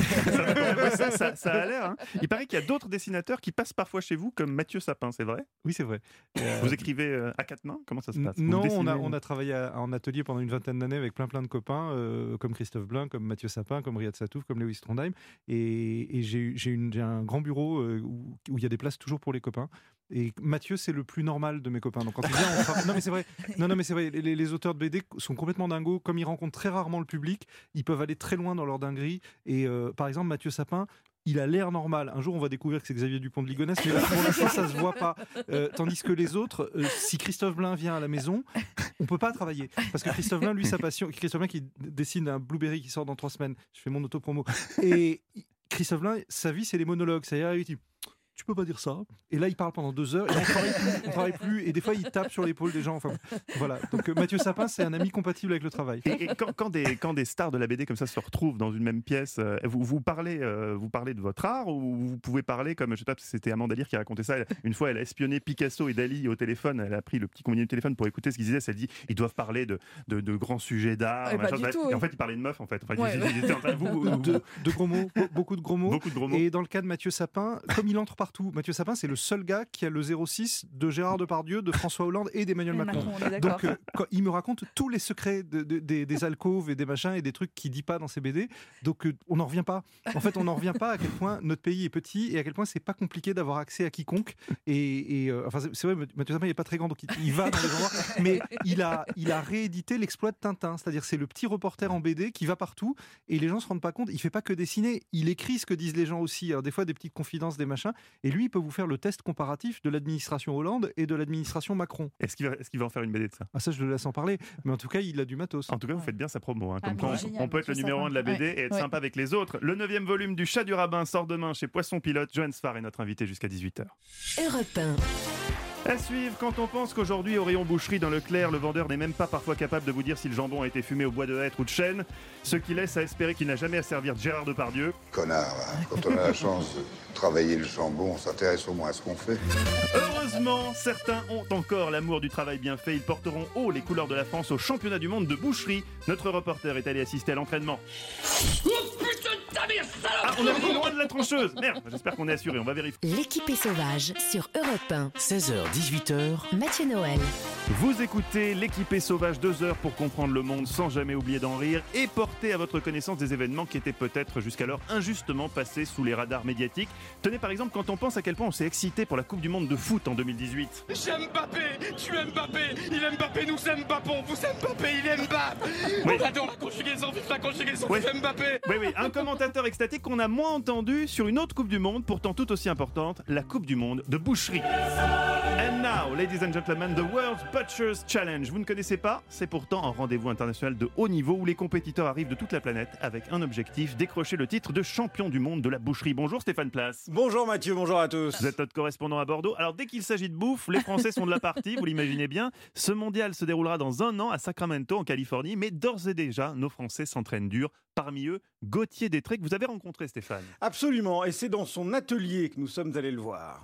ça a l'air. Hein. Il paraît qu'il y a d'autres dessinateurs qui passent parfois chez vous, comme Mathieu Sapin, c'est vrai? Oui, c'est vrai. Vous écrivez à quatre mains? Comment ça se passe? Vous Non, dessinez on a travaillé en atelier pendant une vingtaine d'années avec plein de copains, comme Christophe Blain, comme Mathieu Sapin, comme Riyad Satouf, comme Lewis Trondheim. Et j'ai un grand bureau où il y a des places toujours pour les copains. Et Mathieu, c'est le plus normal de mes copains. Donc quand il vient, on travaille. Non mais c'est vrai. Non mais c'est vrai. Les auteurs de BD sont complètement dingos. Comme ils rencontrent très rarement le public, ils peuvent aller très loin dans leur dinguerie. Et par exemple, Mathieu Sapin, il a l'air normal. Un jour, on va découvrir que c'est Xavier Dupont de Ligonnès, mais là, pour l'instant, ça se voit pas. Tandis que les autres, si Christophe Blain vient à la maison, on peut pas travailler. Parce que Christophe Blain, lui, sa passion, Christophe Blain qui dessine un Blueberry qui sort dans 3 semaines. Je fais mon autopromo. Et Christophe Blain, sa vie, c'est les monologues. C'est-à-dire, il dit, tu peux pas dire ça. Et là, il parle pendant 2 heures. Et on travaille plus. Et des fois, il tape sur l'épaule des gens. Enfin, voilà. Donc, Mathieu Sapin, c'est un ami compatible avec le travail. Et quand des stars de la BD comme ça se retrouvent dans une même pièce, vous parlez de votre art ou vous pouvez parler comme, je sais pas, c'était Amanda Lear qui racontait ça. Une fois, elle a espionné Picasso et Dali au téléphone. Elle a pris le petit combiné du téléphone pour écouter ce qu'ils disaient. Elle dit, ils doivent parler de grands sujets d'art. Et pas du tout, Et oui. en fait, ils parlaient de meufs. En fait. Ouais. Ils étaient en train de De gros mots, beaucoup de gros mots. Beaucoup de gros mots. Et dans le cas de Mathieu Sapin, comme il entre parfois partout. Mathieu Sapin, c'est le seul gars qui a le 06 de Gérard Depardieu, de François Hollande et d'Emmanuel Macron. on est d'accord. Donc, quand il me raconte tous les secrets des alcôves et des machins et des trucs qu'il dit pas dans ses BD. Donc, on n'en revient pas. En fait, on n'en revient pas à quel point notre pays est petit et à quel point c'est pas compliqué d'avoir accès à quiconque. Enfin, c'est vrai, Mathieu Sapin, il est pas très grand, donc il va dans les endroits. Mais il a réédité l'exploit de Tintin. C'est-à-dire, c'est le petit reporter en BD qui va partout et les gens se rendent pas compte. Il fait pas que dessiner. Il écrit ce que disent les gens aussi. Alors, des fois, des petites confidences, des machins. Et lui, il peut vous faire le test comparatif de l'administration Hollande et de l'administration Macron. Est-ce qu'il va en faire une BD de ça? Ah, ça, je le laisse en parler. Mais en tout cas, il a du matos. En tout cas, vous faites bien sa promo. Hein, Ah, comme mais quoi, génial, on peut être le c'est numéro sympa. 1 de la BD Ouais. et être Ouais. sympa avec les autres. Le 9e volume du Chat du Rabbin sort demain chez Poisson Pilote. Johan Sfar est notre invité jusqu'à 18h. Europe 1. À suivre, quand on pense qu'aujourd'hui, au rayon boucherie dans Leclerc, le vendeur n'est même pas parfois capable de vous dire si le jambon a été fumé au bois de hêtre ou de chêne, ce qui laisse à espérer qu'il n'a jamais à servir de Gérard Depardieu. Connard, hein. Quand on a la chance de travailler le jambon, on s'intéresse au moins à ce qu'on fait. Heureusement, certains ont encore l'amour du travail bien fait. Ils porteront haut les couleurs de la France au championnat du monde de boucherie. Notre reporter est allé assister à l'entraînement. Ah, on est loin de la trancheuse. Merde, j'espère qu'on est assuré, on va vérifier. L'équipée sauvage sur Europe 1. 16h-18h, Mathieu Noël. Vous écoutez l'équipée sauvage 2 heures pour comprendre le monde sans jamais oublier d'en rire et porter à votre connaissance des événements qui étaient peut-être jusqu'alors injustement passés sous les radars médiatiques. Tenez par exemple quand on pense à quel point on s'est excité pour la Coupe du Monde de foot en 2018. J'aime Mbappé, tu aimes Mbappé, il aime Mbappé, nous aime Mbappé, on vous aime Mbappé, il aime Mbappé. Oui. On adore la conjugaison, vive la conjugaison, Oui. vive Mbappé. Oui, un commentateur extatique qu'on a moins entendu sur une autre Coupe du Monde, pourtant tout aussi importante, la Coupe du Monde de boucherie. And now, ladies and gentlemen, the World's Butchers Challenge. Vous ne connaissez pas? C'est pourtant un rendez-vous international de haut niveau où les compétiteurs arrivent de toute la planète avec un objectif, décrocher le titre de champion du monde de la boucherie. Bonjour Stéphane Place. Bonjour Mathieu, bonjour à tous. Vous êtes notre correspondant à Bordeaux. Alors dès qu'il s'agit de bouffe, les Français sont de la partie, vous l'imaginez bien. Ce mondial se déroulera dans un an à Sacramento en Californie, mais d'ores et déjà, nos Français s'entraînent dur. Parmi eux, Gauthier Détré, que vous avez rencontré Stéphane. Absolument, et c'est dans son atelier que nous sommes allés le voir.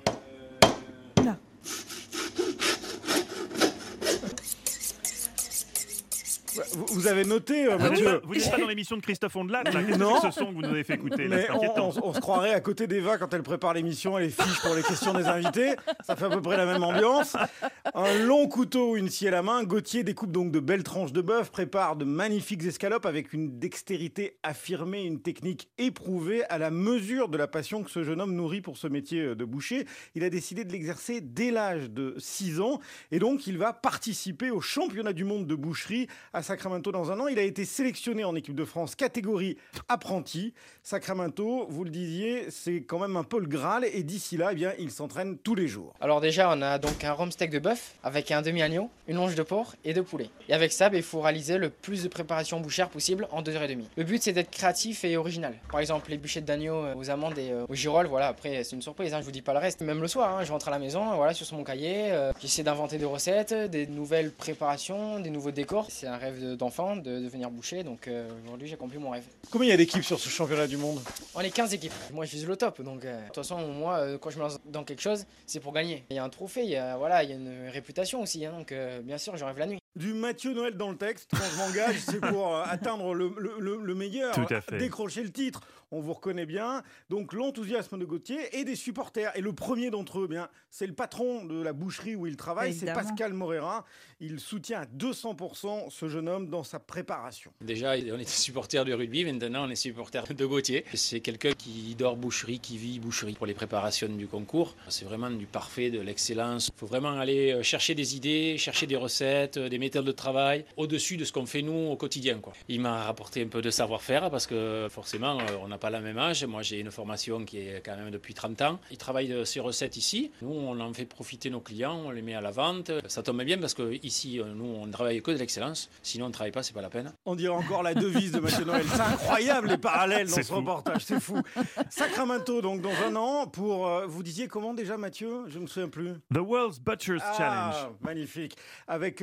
Vous avez noté, Mathieu. Vous n'êtes pas dans l'émission de Christophe Ondelat, là. Qu'est-ce Non. que c'est que ce son que vous nous avez fait écouter là? Mais C'est inquiétant. on se croirait à côté d'Eva quand elle prépare l'émission et les fiches pour les questions des invités. Ça fait à peu près la même ambiance. Un long couteau, une scie à la main. Gauthier découpe donc de belles tranches de bœuf, prépare de magnifiques escalopes avec une dextérité affirmée, une technique éprouvée à la mesure de la passion que ce jeune homme nourrit pour ce métier de boucher. Il a décidé de l'exercer dès l'âge de 6 ans et donc il va participer au championnat du monde de boucherie à Sacramento dans un an. Il a été sélectionné en équipe de France catégorie apprenti. Sacramento, vous le disiez, c'est quand même un peu le Graal et d'ici là, eh bien, il s'entraîne tous les jours. Alors déjà, on a donc un rhum steak de bœuf avec un demi-agneau, une longe de porc et de poulet. Et avec ça, il faut réaliser le plus de préparation bouchère possible en 2h30. Le but, c'est d'être créatif et original. Par exemple, les bûchettes d'agneau aux amandes et aux girolles, voilà, après, c'est une surprise, hein, je vous dis pas le reste. Même le soir, hein, je rentre à la maison, voilà, sur mon cahier, j'essaie d'inventer des recettes, des nouvelles préparations, des nouveaux décors. C'est un rêve d'enfant de devenir boucher, donc aujourd'hui, j'ai accompli mon rêve. Combien il y a d'équipes sur ce championnat du monde? On est 15 équipes. Moi, je vise le top. Donc, de toute façon, moi, quand je me lance dans quelque chose, c'est pour gagner. Il y a un trophée, il y a une réputation aussi. Hein, donc, bien sûr, j'en rêve la nuit. Du Mathieu Noël dans le texte, quand je m'engage, c'est pour atteindre le meilleur, Tout à fait. décrocher le titre. On vous reconnaît bien. Donc l'enthousiasme de Gauthier et des supporters. Et le premier d'entre eux, bien, c'est le patron de la boucherie où il travaille, c'est Évidemment. Pascal Moreira. Il soutient à 200% ce jeune homme dans sa préparation. Déjà, on était supporters de rugby, maintenant on est supporters de Gauthier. C'est quelqu'un qui dort boucherie, qui vit boucherie pour les préparations du concours. C'est vraiment du parfait, de l'excellence. Il faut vraiment aller chercher des idées, chercher des recettes, des méthodes de travail, au-dessus de ce qu'on fait nous au quotidien, quoi. Il m'a rapporté un peu de savoir-faire parce que forcément, on n'a pas la même âge. Moi, j'ai une formation qui est quand même depuis 30 ans. Il travaille ses recettes ici. Nous, on en fait profiter nos clients, on les met à la vente. Ça tombe bien parce que ici, nous, on ne travaille que de l'excellence. Sinon, on ne travaille pas, c'est pas la peine. On dirait encore la devise de Mathieu Noël. C'est incroyable les parallèles dans C'est ce fou. reportage, c'est fou. Sacramento, donc dans un an, pour... vous disiez comment déjà, Mathieu? Je ne me souviens plus. The World's Butchers Challenge. Magnifique. Avec évidemment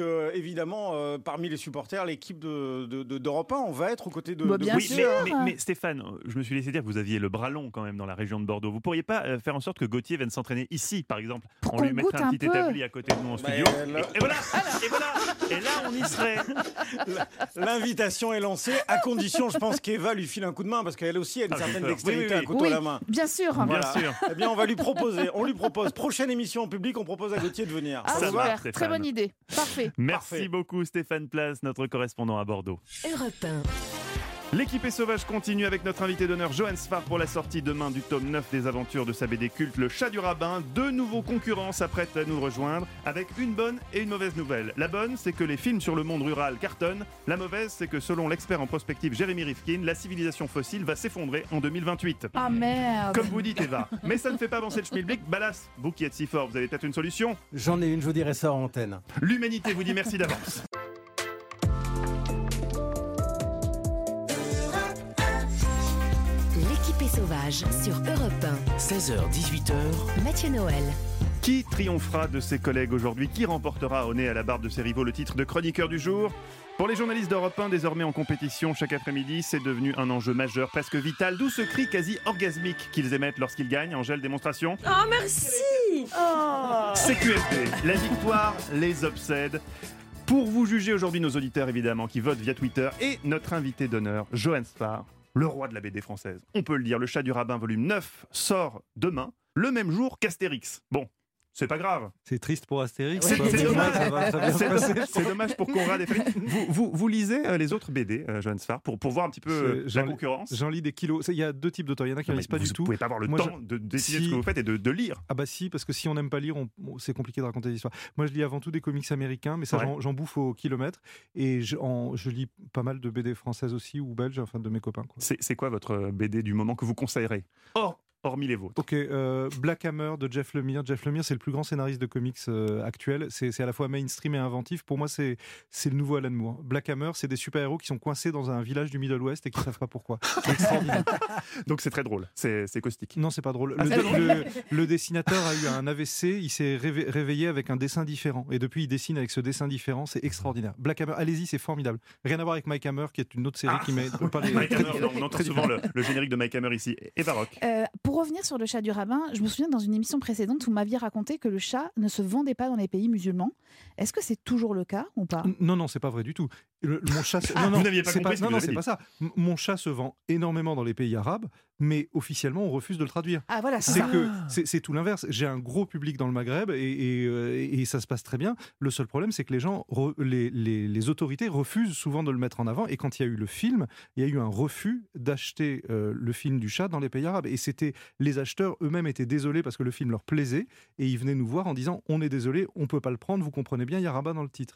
évidemment, parmi les supporters, l'équipe d'Europe 1, on va être aux côtés de Bien Oui, sûr. mais Stéphane, je me suis laissé dire que vous aviez le bras long quand même dans la région de Bordeaux. Vous pourriez pas faire en sorte que Gauthier vienne s'entraîner ici, par exemple. Pour On qu'on lui mettrait goûte un un petit peu. établi à côté de nous en studio. Et voilà, et voilà. Et là, on y serait. L'invitation est lancée, à condition, je pense qu'Eva lui file un coup de main, parce qu'elle aussi a une Ah, j'ai certaine peur. dextérité, Oui, oui, oui. un couteau à la main. Bien sûr. Voilà. Bien sûr. Eh bien, on lui propose, prochaine émission en public, on propose à Gauthier de venir. Ah, Ça super. va, Très Stéphane. bonne idée. Parfait. Merci Parfait. beaucoup Stéphane Place, notre correspondant à Bordeaux. Europe 1. L'équipée sauvage continue avec notre invité d'honneur Johan Sfar pour la sortie demain du tome 9 des aventures de sa BD culte Le Chat du Rabbin. 2 nouveaux concurrents s'apprêtent à nous rejoindre avec une bonne et une mauvaise nouvelle. La bonne, c'est que les films sur le monde rural cartonnent. La mauvaise, c'est que selon l'expert en prospective Jérémy Rifkin, la civilisation fossile va s'effondrer en 2028. Ah merde. Comme vous dites Eva. Mais ça ne fait pas avancer le schmilblick. Balas, vous qui êtes si fort, vous avez peut-être une solution. J'en ai une, je vous dirai ça en antenne. L'humanité vous dit merci d'avance. L'équipée sauvage sur Europe 16h-18h, 1. Mathieu Noël. Qui triomphera de ses collègues aujourd'hui? Qui remportera au nez à la barbe de ses rivaux le titre de chroniqueur du jour? Pour les journalistes d'Europe 1, désormais en compétition chaque après-midi, c'est devenu un enjeu majeur, presque vital. D'où ce cri quasi orgasmique qu'ils émettent lorsqu'ils gagnent. Angèle, démonstration. Oh, merci. Oh. CQFD, la victoire les obsède. Pour vous juger aujourd'hui, nos auditeurs évidemment qui votent via Twitter et notre invité d'honneur, Johan Sfar, le roi de la BD française. On peut le dire, Le Chat du Rabbin volume 9 sort demain, le même jour qu'Astérix. Bon, c'est pas grave. C'est triste pour Astérix. C'est Bah, dommage. ça va très bien se passer, je C'est dommage pour Conrad et Félix. Vous lisez les autres BD, Johan Sfar, pour voir un petit peu la concurrence? J'en lis des kilos. Il y a 2 types d'auteurs. Il y en a qui Non, ne mais lisent pas vous du tout. Vous pouvez pas avoir le Moi, temps de décider de ce que vous faites et de lire. Ah bah si, parce que si on n'aime pas lire, c'est compliqué de raconter des histoires. Moi, je lis avant tout des comics américains, mais ça, Ouais. j'en bouffe au kilomètre. Et je lis pas mal de BD françaises aussi, ou belges, enfin de mes copains, quoi. C'est quoi votre BD du moment que vous conseillerez? Hormis les vôtres. Ok, Black Hammer de Jeff Lemire. Jeff Lemire, c'est le plus grand scénariste de comics actuel. C'est à la fois mainstream et inventif. Pour moi, c'est le nouveau Alan Moore. Black Hammer, c'est des super-héros qui sont coincés dans un village du Middle West et qui ne savent pas pourquoi. C'est extraordinaire. Donc c'est très drôle, c'est caustique. Non, c'est pas drôle. Ah, c'est drôle. Le dessinateur a eu un AVC, il s'est réveillé avec un dessin différent. Et depuis, il dessine avec ce dessin différent, c'est extraordinaire. Black Hammer, allez-y, c'est formidable. Rien à voir avec Mike Hammer, qui est une autre série qui met pas les... Mike Hammer, on entend souvent le générique de Mike Hammer ici. Et Baroque. Pour revenir sur Le Chat du Rabbin, je me souviens dans une émission précédente, vous m'aviez raconté que le chat ne se vendait pas dans les pays musulmans. Est-ce que c'est toujours le cas ou pas? Non, c'est pas vrai du tout. Mon chat, vous n'aviez pas compris ce que vous avez c'est dit. pas ça. Mon chat se vend énormément dans les pays arabes, mais officiellement, on refuse de le traduire. Ah voilà, c'est ça. C'est tout l'inverse. J'ai un gros public dans le Maghreb et ça se passe très bien. Le seul problème, c'est que les gens, les autorités refusent souvent de le mettre en avant. Et quand il y a eu le film, il y a eu un refus d'acheter le film du chat dans les pays arabes. Et les acheteurs eux-mêmes étaient désolés parce que le film leur plaisait et ils venaient nous voir en disant on est désolé, on peut pas le prendre. Vous comprenez bien, il y a rabat dans le titre.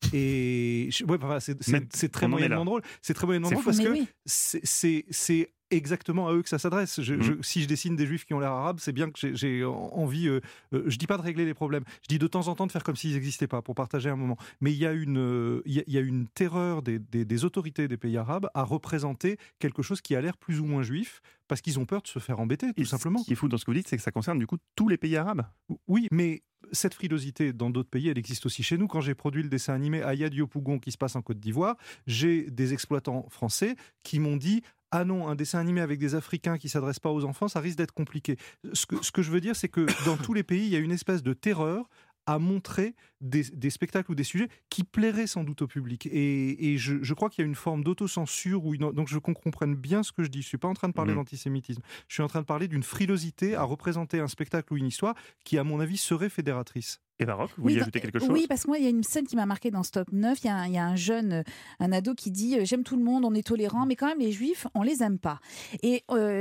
Et c'est très moyennement drôle. C'est très moyennement drôle parce que c'est exactement à eux que ça s'adresse. Si je dessine des juifs qui ont l'air arabes, c'est bien que j'ai envie, je dis pas de régler les problèmes, je dis de temps en temps de faire comme s'ils n'existaient pas pour partager un moment. Mais il y a une terreur des autorités des pays arabes à représenter quelque chose qui a l'air plus ou moins juif parce qu'ils ont peur de se faire embêter, tout simplement. Ce qui est fou dans ce que vous dites, c'est que ça concerne du coup tous les pays arabes. Oui, mais cette frilosité dans d'autres pays, elle existe aussi chez nous. Quand j'ai produit le dessin animé Aya Diopougon qui se passe en Côte d'Ivoire, j'ai des exploitants français qui m'ont dit « Ah non, un dessin animé avec des Africains qui ne s'adressent pas aux enfants, ça risque d'être compliqué. » Ce que je veux dire, c'est que dans tous les pays, il y a une espèce de terreur à montrer des spectacles ou des sujets qui plairaient sans doute au public. Et je crois qu'il y a une forme d'autocensure. Donc je comprenne bien ce que je dis. Je ne suis pas en train de parler d'antisémitisme. Je suis en train de parler d'une frilosité à représenter un spectacle ou une histoire qui, à mon avis, serait fédératrice. Et Baroque, vous vouliez ajouter quelque chose? Oui, parce que moi, il y a une scène qui m'a marqué dans ce top 9. Il y a un jeune, un ado qui dit « J'aime tout le monde, on est tolérant, mais quand même, les juifs, on les aime pas. » Et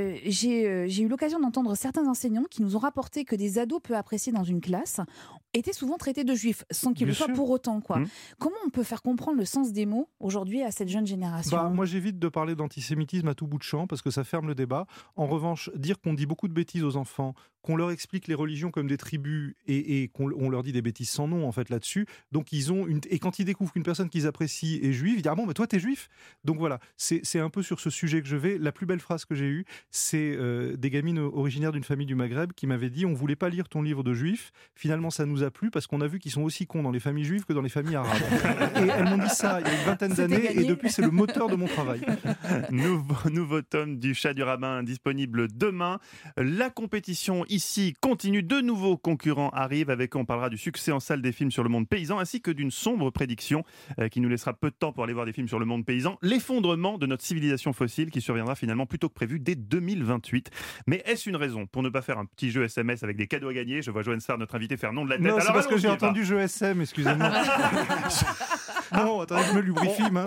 j'ai eu l'occasion d'entendre certains enseignants qui nous ont rapporté que des ados peu appréciés dans une classe étaient souvent traités de juifs, sans qu'ils le soient pour autant. Comment on peut faire comprendre le sens des mots aujourd'hui à cette jeune génération? Moi, j'évite de parler d'antisémitisme à tout bout de champ, parce que ça ferme le débat. En revanche, dire qu'on dit beaucoup de bêtises aux enfants, qu'on leur explique les religions comme des tribus et qu'on leur dit des bêtises sans nom en fait là-dessus. Donc et quand ils découvrent qu'une personne qu'ils apprécient est juive, ils disent ah bon, mais toi t'es juif. Donc voilà, c'est un peu sur ce sujet que je vais. La plus belle phrase que j'ai eue, c'est des gamines originaires d'une famille du Maghreb qui m'avaient dit on voulait pas lire ton livre de juif. Finalement ça nous a plu parce qu'on a vu qu'ils sont aussi cons dans les familles juives que dans les familles arabes. Et elles m'ont dit ça il y a une vingtaine d'années et depuis c'est le moteur de mon travail. Nouveau tome du Chat du Rabbin disponible demain. La compétition ici continue. De nouveaux concurrents arrivent. Avec eux, on parlera du succès en salle des films sur le monde paysan ainsi que d'une sombre prédiction qui nous laissera peu de temps pour aller voir des films sur le monde paysan. L'effondrement de notre civilisation fossile qui surviendra finalement plus tôt que prévu dès 2028. Mais est-ce une raison pour ne pas faire un petit jeu SMS avec des cadeaux à gagner? Je vois Johan Sfar, notre invité, faire non de la tête. Non, c'est Alors, parce que j'ai allons-y, entendu jeu SM, excusez-moi. Non, attendez, je me lubrifie, mince.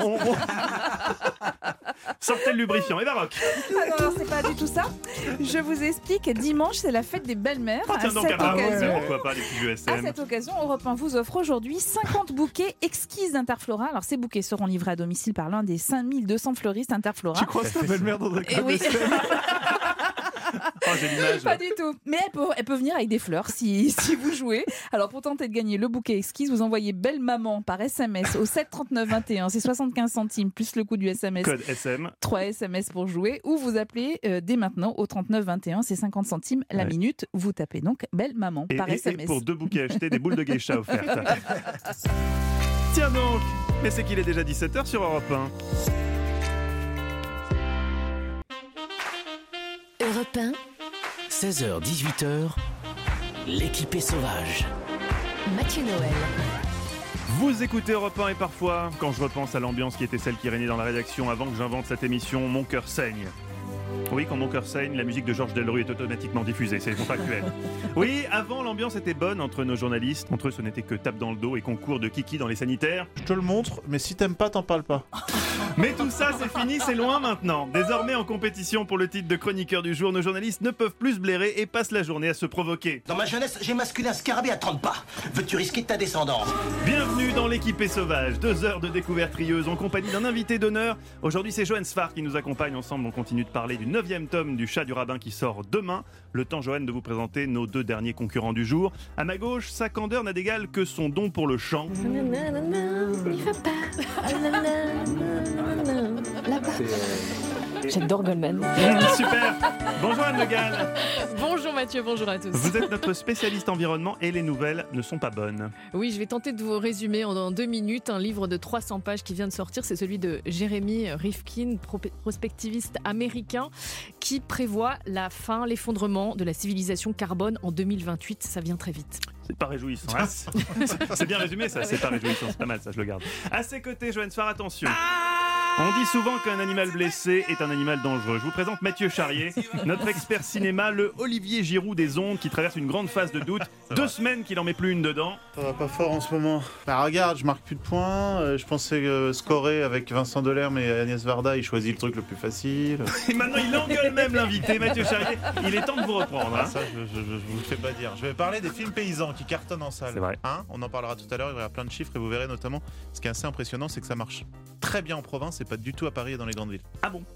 Sortez le lubrifiant. Et Baroque. Ah non, c'est pas du tout ça. Je vous explique. Dimanche, c'est la fête des belles-mères. Oh, tiens À donc, cette ah ouais, occasion, pourquoi pas les petits jeux À SM. cette occasion, Europe 1 vous offre aujourd'hui 50 bouquets exquises d'Interflora. Alors, ces bouquets seront livrés à domicile par l'un des 5200 fleuristes Interflora. Tu croises ta belle-mère dans un Et club oui. SM? Oh, j'ai l'image. Pas du tout. Mais elle peut venir avec des fleurs si vous jouez. Alors pour tenter de gagner le bouquet exquise, vous envoyez Belle Maman par SMS au 7 39 21. C'est 75 centimes plus le coût du SMS. Code SM. 3 SMS pour jouer. Ou vous appelez dès maintenant au 39 21. C'est 50 centimes la minute. Vous tapez donc Belle Maman par SMS. Et pour 2 bouquets achetés, des boules de geisha offertes. Tiens donc, mais c'est qu'il est déjà 17h sur Europe 1. Europe 1, 16h-18h, l'équipée sauvage. Mathieu Noël. Vous écoutez Europe 1 et parfois, quand je repense à l'ambiance qui était celle qui régnait dans la rédaction avant que j'invente cette émission, mon cœur saigne. Oui, quand mon cœur saigne, la musique de Georges Delru est automatiquement diffusée, c'est contractuel. Oui, avant, l'ambiance était bonne entre nos journalistes. Entre eux, ce n'était que tape dans le dos et concours de kiki dans les sanitaires. Je te le montre, mais si t'aimes pas, t'en parles pas. Mais tout ça, c'est fini, c'est loin maintenant. Désormais, en compétition pour le titre de chroniqueur du jour, nos journalistes ne peuvent plus se blairer et passent la journée à se provoquer. Dans ma jeunesse, j'ai masculé un scarabée à 30 pas. Veux-tu risquer ta descendance? Bienvenue dans l'équipée sauvage. 2 heures de découverte rieuse en compagnie d'un invité d'honneur. Aujourd'hui, c'est Johan Sfar qui nous accompagne. Ensemble, on continue de parler du 9e tome du Chat du Rabbin qui sort demain. Le temps, Johan, de vous présenter nos 2 derniers concurrents du jour. À ma gauche, sa candeur n'a d'égal que son don pour le chant. J'adore Goldman. Super. Bonjour Anne Le Gall. Bonjour Mathieu, bonjour à tous. Vous êtes notre spécialiste environnement et les nouvelles ne sont pas bonnes. Oui, je vais tenter de vous résumer en 2 minutes un livre de 300 pages qui vient de sortir. C'est celui de Jeremy Rifkin, prospectiviste américain, qui prévoit la fin, l'effondrement de la civilisation carbone en 2028. Ça vient très vite. C'est pas réjouissant. Hein. C'est bien résumé ça, c'est pas réjouissant, c'est pas mal ça, je le garde. À ses côtés, Johan Sfar, attention. On dit souvent qu'un animal blessé est un animal dangereux. Je vous présente Mathieu Charrier, notre expert cinéma, le Olivier Giroud des ondes qui traverse une grande phase de doute. 2 semaines qu'il en met plus une dedans. Ça va pas fort en ce moment. Bah regarde, je marque plus de points. Je pensais scorer avec Vincent Delerme et Agnès Varda. Il choisit le truc le plus facile. Et maintenant il engueule même l'invité, Mathieu Charrier. Il est temps de vous reprendre. Hein. Ça, je vous le fais pas dire. Je vais parler des films paysans qui cartonnent en salle. C'est vrai. Hein, on en parlera tout à l'heure. Il y aura plein de chiffres et vous verrez notamment. Ce qui est assez impressionnant, c'est que ça marche très bien en province et pas du tout à Paris et dans les grandes villes. Ah bon?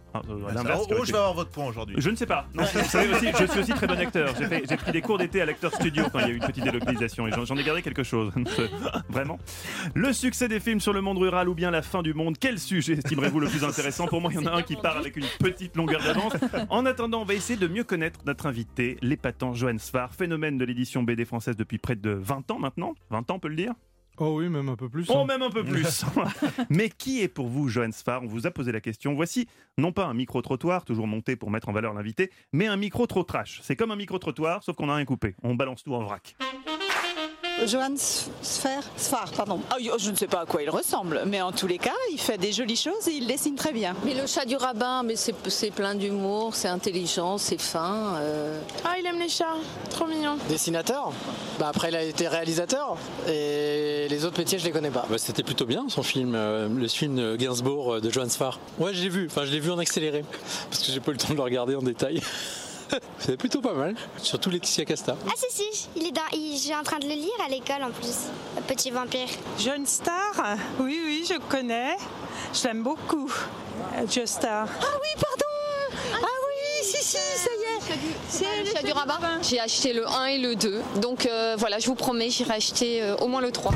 Je vais avoir votre point aujourd'hui. Je ne sais pas. Non, vous savez aussi, je suis aussi très bon acteur. J'ai pris des cours d'été à l'acteur studio quand il y a eu une petite délocalisation et j'en ai gardé quelque chose. Vraiment. Le succès des films sur le monde rural ou bien la fin du monde, quel sujet estimerez-vous le plus intéressant? Pour moi, il y en a un qui part avec une petite longueur d'avance. En attendant, on va essayer de mieux connaître notre invité, l'épatant Johan Sfar, phénomène de l'édition BD française depuis près de 20 ans maintenant. 20 ans, on peut le dire? Oh oui, même un peu plus. Oh, même un peu plus. Mais qui est pour vous Johan Sfar? On vous a posé la question. Voici non pas un micro-trottoir, toujours monté pour mettre en valeur l'invité, mais un micro-trop-trash. C'est comme un micro-trottoir, sauf qu'on n'a rien coupé. On balance tout en vrac. Johan Sfar, pardon. Ah, je ne sais pas à quoi il ressemble, mais en tous les cas, il fait des jolies choses et il dessine très bien. Mais le Chat du Rabbin, mais c'est plein d'humour, c'est intelligent, c'est fin. Ah, il aime les chats, trop mignon. Dessinateur. Après, il a été réalisateur et les autres métiers, je les connais pas. C'était plutôt bien son film, le film de Gainsbourg de Johan Sfar. Ouais, je l'ai vu en accéléré parce que j'ai pas eu le temps de le regarder en détail. C'est plutôt pas mal, surtout Laetitia Casta. Ah si, je suis en train de le lire à l'école en plus, le petit vampire. John Star, oui, je connais, je l'aime beaucoup, John Star. Ah oui, pardon. Ah oui, si, ça y est, C'est le chat du rabbin. J'ai acheté le 1 et le 2. Donc voilà, je vous promets, j'irai acheter au moins le 3.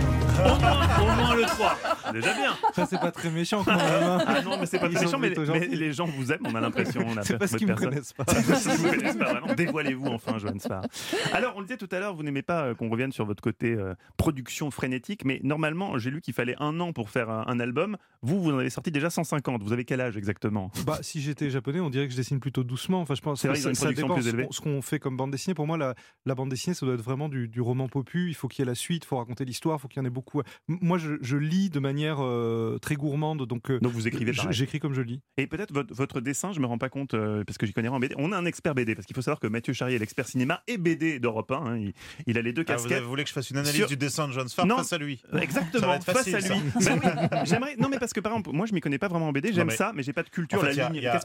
Au moins le 3. Déjà bien. Ça, c'est pas très méchant quand même. Hein. Ah non, mais c'est pas très méchant, mais les gens vous aiment, on a l'impression. C'est parce qu'ils me connaissent pas. Ils me connaissent pas vraiment. Dévoilez-vous enfin, Johan Sfar. Alors, on le disait tout à l'heure, vous n'aimez pas qu'on revienne sur votre côté production frénétique, mais normalement, j'ai lu qu'il fallait 1 an pour faire un album. Vous en avez sorti déjà 150. Vous avez quel âge exactement ? Bah, si j'étais japonais, on dirait que je dessine plutôt doucement. Enfin, je pense c'est vrai, que ça dépend plus élevée. Ce qu'on fait comme bande dessinée. Pour moi, la bande dessinée, ça doit être vraiment du roman popu. Il faut qu'il y ait la suite, il faut raconter l'histoire, il faut qu'il y en ait beaucoup. Moi, je lis de manière très gourmande. Donc vous écrivez pareil. J'écris comme je lis. Et peut-être votre dessin, je me rends pas compte, parce que j'y connais rien en BD. On a un expert BD, parce qu'il faut savoir que Mathieu Charrier est l'expert cinéma et BD d'Europe 1. Hein. Il a les deux casquettes. Vous voulez que je fasse une analyse du dessin de Johan Sfar face à lui ? Exactement, face à lui. J'aimerais. Non, mais parce que par exemple, moi, je m'y connais pas vraiment en BD. J'aime ça, mais j'ai pas de culture. La ligne claire,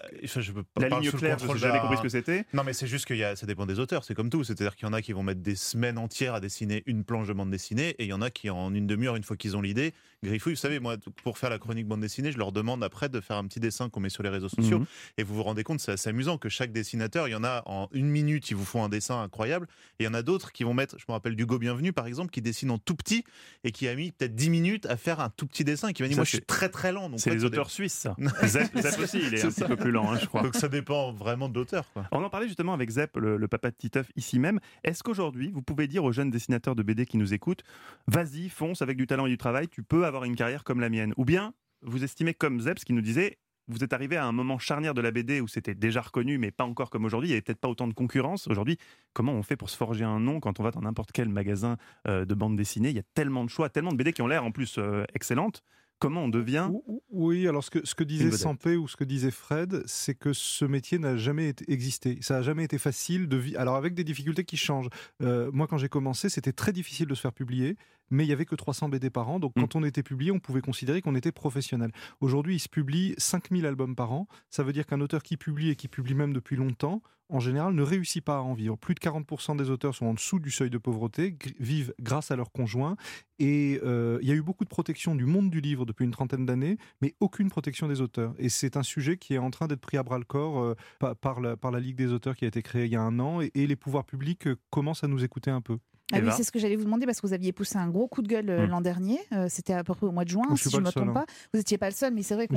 j'avais compris ce que c'était. Non, mais c'est juste que ça dépend des auteurs. C'est comme tout. C'est-à-dire qu'il y en a qui vont mettre des semaines entières à dessiner une planche de bande dessinée, et il y en a qui en une demi-heure, une fois qu'ils ont l'idée, griffouillent. Vous savez, moi, pour faire la chronique bande dessinée, je leur demande après de faire un petit dessin qu'on met sur les réseaux sociaux. Et vous vous rendez compte, c'est assez amusant que chaque dessinateur, il y en a en 1 minute, ils vous font un dessin incroyable. Et il y en a d'autres qui vont mettre, je me rappelle d'Hugo Bienvenu par exemple, qui dessine en tout petit et qui a mis peut-être 10 minutes à faire un tout petit dessin et qui m'a dit, moi je suis très très lent. Donc, c'est les auteurs suisses, ça. Zep aussi, il est un petit peu plus lent, hein, je crois. Donc ça dépend vraiment de l'auteur. On en parlait justement avec Zep, le papa de Titeuf, ici même. Est-ce qu'aujourd'hui, vous pouvez dire aux jeunes dessinateurs de BD qui nous écoutent, vas-y, fonce avec du talent et du travail, tu peux avoir une carrière comme la mienne ? Ou bien, vous estimez comme Zep, ce qui nous disait, vous êtes arrivé à un moment charnière de la BD où c'était déjà reconnu, mais pas encore comme aujourd'hui. Il n'y avait peut-être pas autant de concurrence. Aujourd'hui, comment on fait pour se forger un nom quand on va dans n'importe quel magasin de bande dessinée ? Il y a tellement de choix, tellement de BD qui ont l'air en plus excellentes. Comment on devient... Oui, alors ce que disait Sampé ou ce que disait Fred, c'est que ce métier n'a jamais existé. Ça n'a jamais été facile de vivre. Alors avec des difficultés qui changent. Moi, quand j'ai commencé, c'était très difficile de se faire publier, mais il n'y avait que 300 BD par an. Donc quand on était publié, on pouvait considérer qu'on était professionnel. Aujourd'hui, il se publie 5000 albums par an. Ça veut dire qu'un auteur qui publie et qui publie même depuis longtemps, en général, ne réussit pas à en vivre. Plus de 40% des auteurs sont en dessous du seuil de pauvreté, vivent grâce à leurs conjoints. Et il y a eu beaucoup de protection du monde du livre depuis une trentaine d'années, mais aucune protection des auteurs. Et c'est un sujet qui est en train d'être pris à bras-le-corps par la Ligue des auteurs qui a été créée il y a 1 an. Et les pouvoirs publics commencent à nous écouter un peu. Ah oui, c'est ce que j'allais vous demander parce que vous aviez poussé un gros coup de gueule l'an dernier. C'était à peu près au mois de juin, si je ne me trompe pas. Vous n'étiez pas le seul, mais c'est vrai qu'on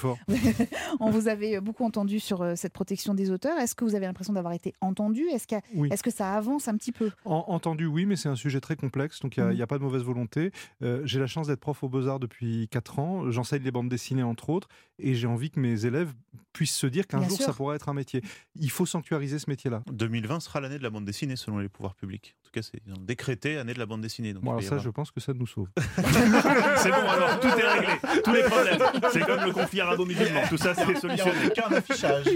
on vous avait beaucoup entendu sur cette protection des auteurs. Est-ce que vous avez l'impression d'avoir été entendu ? Est-ce que ça avance un petit peu ? Entendu, oui, mais c'est un sujet très complexe, donc il n'y a pas de mauvaise volonté. J'ai la chance d'être prof aux Beaux-Arts depuis 4 ans. J'enseigne les bandes dessinées, entre autres, et j'ai envie que mes élèves puissent se dire qu'un jour, ça pourra être un métier. Il faut sanctuariser ce métier-là. 2020 sera l'année de la bande dessinée, selon les pouvoirs publics. En tout cas, c'est décrété année de la bande dessinée. Donc alors ça, je pense que ça nous sauve. C'est bon, alors tout est réglé, tous les problèmes. C'est comme le conflit arabo-musulman, tout ça c'est solutionné. Il n'y a aucun affichage.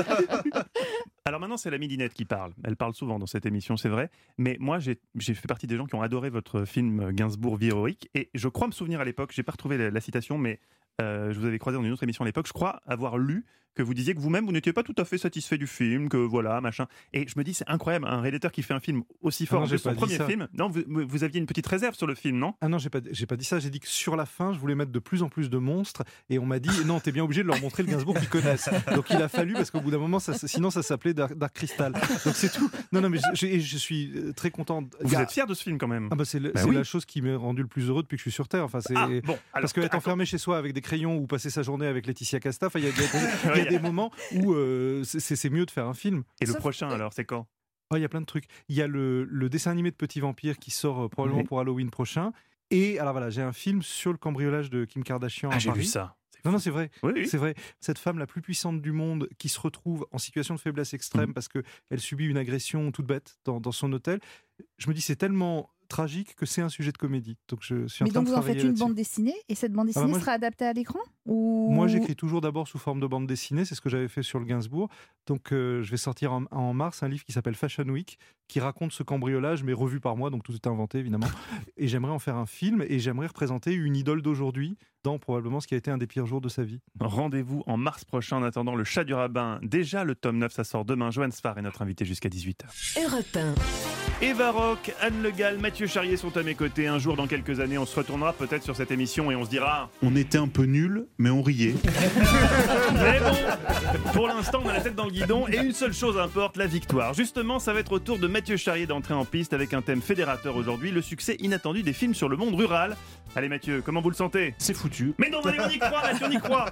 Alors maintenant, c'est la Midinette qui parle. Elle parle souvent dans cette émission, c'est vrai. Mais moi, j'ai fait partie des gens qui ont adoré votre film Gainsbourg, vie héroïque. Et je crois me souvenir à l'époque, j'ai pas retrouvé la citation, mais je vous avais croisé dans une autre émission à l'époque, je crois avoir lu que vous disiez que vous-même, vous n'étiez pas tout à fait satisfait du film, que voilà, machin. Et je me dis, c'est incroyable, un réalisateur qui fait un film aussi fort que son premier film. Non, vous aviez une petite réserve sur le film, non ? Ah non, j'ai pas dit ça. J'ai dit que sur la fin, je voulais mettre de plus en plus de monstres. Et on m'a dit, non, t'es bien obligé de leur montrer le Gainsbourg qu'ils connaissent. Donc il a fallu, parce qu'au bout d'un moment, sinon ça s'appelait Dark Crystal. Donc c'est tout. Non, mais je suis très content. Vous êtes fier de ce film quand même ? Ah bah c'est la chose qui m'a rendu le plus heureux depuis que je suis sur Terre. Enfin, parce qu'être enfermé chez soi avec des crayons ou passer sa journée avec Laetitia Casta, il y a des moments où c'est mieux de faire un film. Et le prochain, alors, c'est quand ? Il y a plein de trucs. Il y a le dessin animé de Petit Vampire qui sort probablement pour Halloween prochain. Et alors voilà, j'ai un film sur le cambriolage de Kim Kardashian à Paris. J'ai vu ça. Non, c'est vrai. Oui. C'est vrai. Cette femme la plus puissante du monde qui se retrouve en situation de faiblesse extrême parce qu'elle subit une agression toute bête dans son hôtel. Je me dis, c'est tellement tragique que c'est un sujet de comédie. Donc je suis en train de travailler là-dessus. Mais donc vous en faites une bande dessinée et cette bande dessinée sera adaptée à l'écran ou... Moi j'écris toujours d'abord sous forme de bande dessinée, c'est ce que j'avais fait sur le Gainsbourg. Donc je vais sortir en mars un livre qui s'appelle Fashion Week qui raconte ce cambriolage mais revu par moi, donc tout est inventé évidemment. Et j'aimerais en faire un film et j'aimerais représenter une idole d'aujourd'hui dans probablement ce qui a été un des pires jours de sa vie. Rendez-vous en mars prochain en attendant le Chat du Rabbin. Déjà le tome 9 ça sort demain. Johan Sfar est notre invité jusqu'à 18h. Europe 1. Eva Rock, Anne Le Gall, Mathieu Charrier sont à mes côtés. Un jour, dans quelques années, on se retournera peut-être sur cette émission et on se dira... On était un peu nuls, mais on riait. Mais bon, pour l'instant, on a la tête dans le guidon et une seule chose importe, la victoire. Justement, ça va être au tour de Mathieu Charrier d'entrer en piste avec un thème fédérateur aujourd'hui, le succès inattendu des films sur le monde rural. Allez Mathieu, comment vous le sentez ? C'est foutu. Mais non, allez, on y croit, Mathieu, on y croit.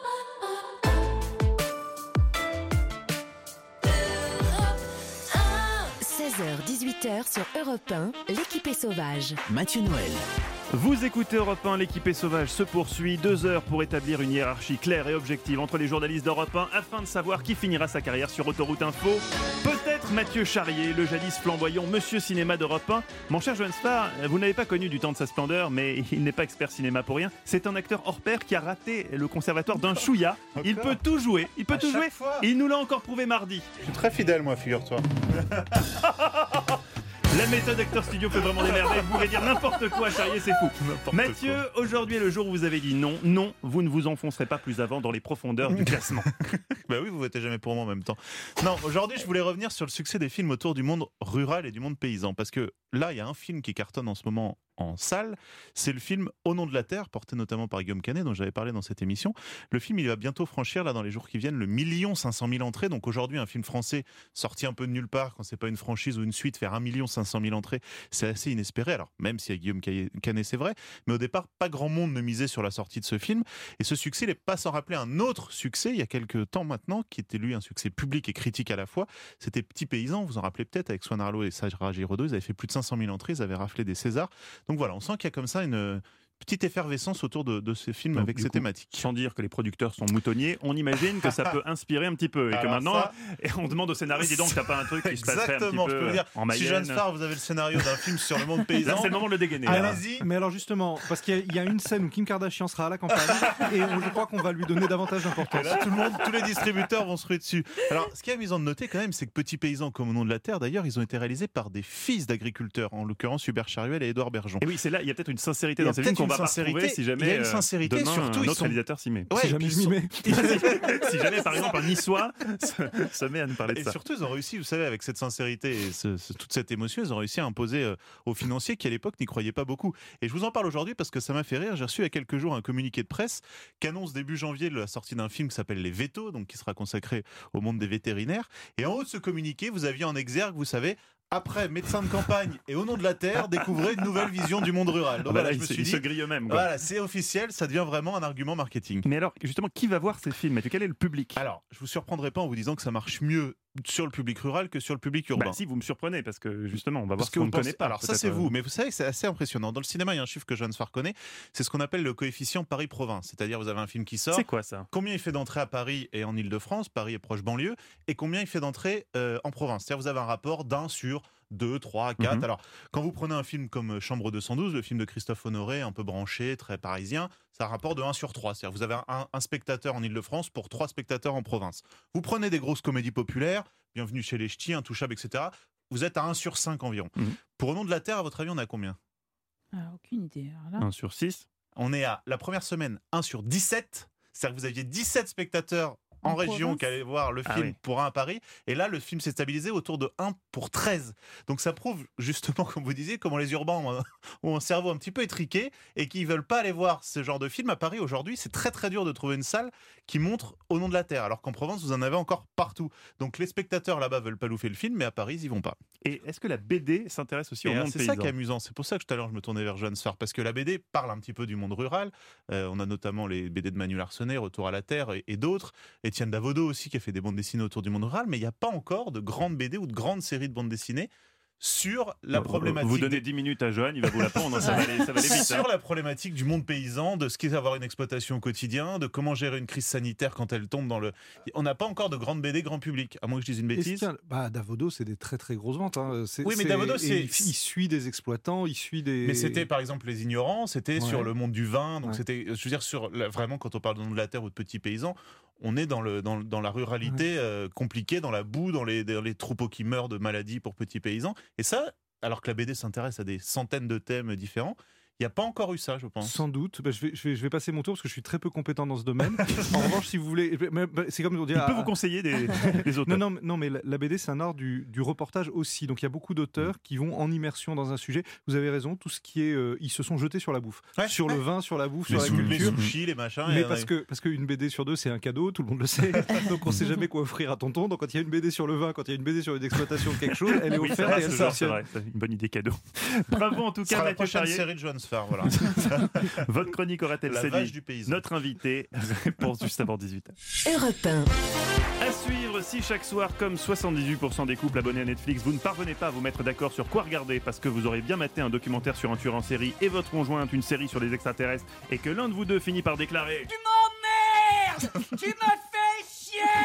16h-18h sur Europe 1, l'équipe est sauvage. Mathieu Noël. Vous écoutez Europe 1, l'équipe est sauvage se poursuit. 2 heures pour établir une hiérarchie claire et objective entre les journalistes d'Europe 1 afin de savoir qui finira sa carrière sur Autoroute Info. Peut-être Mathieu Charrier, le jadis flamboyant Monsieur Cinéma d'Europe 1. Mon cher Johan Spar, vous n'avez pas connu du temps de sa splendeur, mais il n'est pas expert cinéma pour rien. C'est un acteur hors pair qui a raté le conservatoire d'un chouïa. Il peut tout jouer, Il nous l'a encore prouvé mardi. Je suis très fidèle, moi, figure-toi. La méthode Acteur Studio peut vraiment démerder. Vous voulez dire n'importe quoi, Charrier, c'est fou. Mathieu, aujourd'hui est le jour où vous avez dit non. Non, vous ne vous enfoncerez pas plus avant dans les profondeurs du classement. Bah oui, vous votez jamais pour moi en même temps. Non, aujourd'hui, je voulais revenir sur le succès des films autour du monde rural et du monde paysan. Parce que là, il y a un film qui cartonne en ce moment en salle. C'est le film Au nom de la terre, porté notamment par Guillaume Canet, dont j'avais parlé dans cette émission. Le film, il va bientôt franchir, là, dans les jours qui viennent, le 1 500 000 entrées. Donc aujourd'hui, un film français sorti un peu de nulle part, quand c'est pas une franchise ou une suite, faire 1 500 000 entrées, c'est assez inespéré. Alors, même s'il y a Guillaume Canet, c'est vrai, mais au départ, pas grand monde ne misait sur la sortie de ce film. Et ce succès, il n'est pas sans rappeler un autre succès, il y a quelques temps maintenant, qui était lui un succès public et critique à la fois. C'était Petit Paysan, vous vous en rappelez peut-être, avec Swan Arlo et Sarah Giraudot. Ils avaient fait plus de 500 000 entrées, ils avaient raflé des Césars. Donc voilà, on sent qu'il y a comme ça une petite effervescence autour de ces films. Donc, avec ces thématiques. Sans dire que les producteurs sont moutonniers, on imagine que ça peut inspirer un petit peu. Et que maintenant, on demande au scénariste, dis donc, t'as pas un truc qui se passerait un petit Exactement, je peux peu vous dire, en Mayenne. si Johan Spar, vous avez le scénario d'un film sur le monde paysan, là, c'est le moment de le dégainer. Allez-y. Mais alors justement, parce qu'il y a une scène où Kim Kardashian sera à la campagne et je crois qu'on va lui donner davantage d'importance. Et là, tous les distributeurs vont se ruer dessus. Alors, ce qui est amusant de noter quand même, c'est que Petit Paysan, comme Au nom de la terre, d'ailleurs, ils ont été réalisés par des fils d'agriculteurs, en l'occurrence Hubert Charuel et Édouard Bergeon. Et oui, c'est là, il y a peut-être une sincérité dans ces films qu'on va pas retrouver si jamais il y a une sincérité, demain, surtout un autre réalisateur s'y met. Ouais, si jamais je m'y mets. Si jamais, par exemple, un Niçois se met à nous parler de et ça. surtout, ils ont réussi, vous savez, avec cette sincérité et toute cette émotion, ils ont réussi à imposer aux financiers qui, à l'époque, n'y croyaient pas beaucoup. Et je vous en parle aujourd'hui parce que ça m'a fait rire. J'ai reçu il y a quelques jours un communiqué de presse qu'annonce début janvier la sortie d'un film qui s'appelle Les Vétos, donc qui sera consacré au monde des vétérinaires. Et en haut de ce communiqué, vous aviez en exergue, vous savez, après Médecins de campagne et Au nom de la terre, découvrez une nouvelle vision du monde rural. Donc voilà, je me suis dit, ils se grillent eux-mêmes. Quoi. Voilà, c'est officiel, ça devient vraiment un argument marketing. Mais alors, justement, qui va voir ces films ? Quel est le public ? Alors, je vous surprendrai pas en vous disant que ça marche mieux sur le public rural que sur le public urbain. Bah, si, vous me surprenez, parce que justement, on va voir parce ce qu'on ne connaît pas. Alors ça, c'est vous, mais vous savez que c'est assez impressionnant. Dans le cinéma, il y a un chiffre que Johan Spar connaît, c'est ce qu'on appelle le coefficient Paris-Province. C'est-à-dire, vous avez un film qui sort. C'est quoi ça ? Combien il fait d'entrée à Paris et en Ile-de-France, Paris est proche banlieue, et combien il fait d'entrée en province. C'est-à-dire, vous avez un rapport d'1 sur 2, 3, 4. Alors, quand vous prenez un film comme Chambre 212, le film de Christophe Honoré, un peu branché, très parisien, c'est un rapport de 1 sur 3. C'est-à-dire, vous avez un spectateur en Ile-de-France pour 3 spectateurs en province. Vous prenez des grosses comédies populaires, Bienvenue chez les Ch'tis, Intouchables, etc. Vous êtes à 1 sur 5 environ. Pour Au nom de la terre, à votre avis, on est à combien ? Aucune idée. Alors là... 1 sur 6. On est à la première semaine 1 sur 17. C'est-à-dire que vous aviez 17 spectateurs en région qui allaient voir le film pour 1 à Paris. Et là, le film s'est stabilisé autour de 1 pour 13. Donc ça prouve justement, comme vous disiez, comment les urbains ont un cerveau un petit peu étriqué et qui ne veulent pas aller voir ce genre de film. À Paris, aujourd'hui, c'est très très dur de trouver une salle qui montre Au nom de la terre. Alors qu'en Provence, vous en avez encore partout. Donc les spectateurs là-bas veulent pas louper le film, mais à Paris, ils y vont pas. Et est-ce que la BD s'intéresse aussi au monde paysan ? C'est ça qui est amusant. C'est pour ça que tout à l'heure, je me tournais vers Johan Spar. Parce que la BD parle un petit peu du monde rural. On a notamment les BD de Manuel Arsenet, Retour à la terre et d'autres. Étienne Davodo aussi, qui a fait des bandes dessinées autour du monde rural, mais il n'y a pas encore de grandes BD ou de grandes séries de bandes dessinées sur la problématique. Vous donnez 10 minutes à Johan, il va vous la prendre, ça va aller vite. Sur la problématique du monde paysan, de ce qu'est avoir une exploitation au quotidien, de comment gérer une crise sanitaire quand elle tombe dans le... On n'a pas encore de grandes BD grand public, à moins que je dise une bêtise. Davodo, c'est des très très grosses ventes. Hein. Oui, mais Davodo, il suit des exploitants, il suit des... Mais c'était par exemple Les Ignorants, c'était sur le monde du vin, donc c'était, je veux dire, vraiment quand on parle de Nom de la terre ou de petits paysans, on est dans la ruralité compliquée, dans la boue, dans les troupeaux qui meurent de maladies pour petits paysans. Et ça, alors que la BD s'intéresse à des centaines de thèmes différents, Il n'y a pas encore eu ça, je pense. Sans doute. Je vais passer mon tour parce que je suis très peu compétent dans ce domaine. En revanche, si vous voulez, c'est comme on dit. Il peut vous conseiller des auteurs. Non, mais la BD, c'est un art du reportage aussi. Donc il y a beaucoup d'auteurs qui vont en immersion dans un sujet. Vous avez raison. Tout ce qui est, ils se sont jetés sur la bouffe, sur le vin, sur la bouffe, sur la culture, les sushis, les machins. Mais parce qu'une BD sur 2, c'est un cadeau. Tout le monde le sait. Donc on ne sait jamais quoi offrir à tonton. Donc quand il y a une BD sur le vin, quand il y a une BD sur une exploitation de quelque chose, elle est offerte et elle fonctionne. C'est une bonne idée cadeau. Bravo en tout cas, Mathieu Charrier. Série de Johan Sfar, voilà. Votre chronique aura-t-elle séduit du paysan. Notre invité? Réponse juste avant 18h. Europe 1. À suivre, si chaque soir, comme 78% des couples abonnés à Netflix, vous ne parvenez pas à vous mettre d'accord sur quoi regarder parce que vous aurez bien maté un documentaire sur un tueur en série et votre conjointe une série sur les extraterrestres et que l'un de vous deux finit par déclarer « Tu m'emmerdes ! Tu me fais chier !»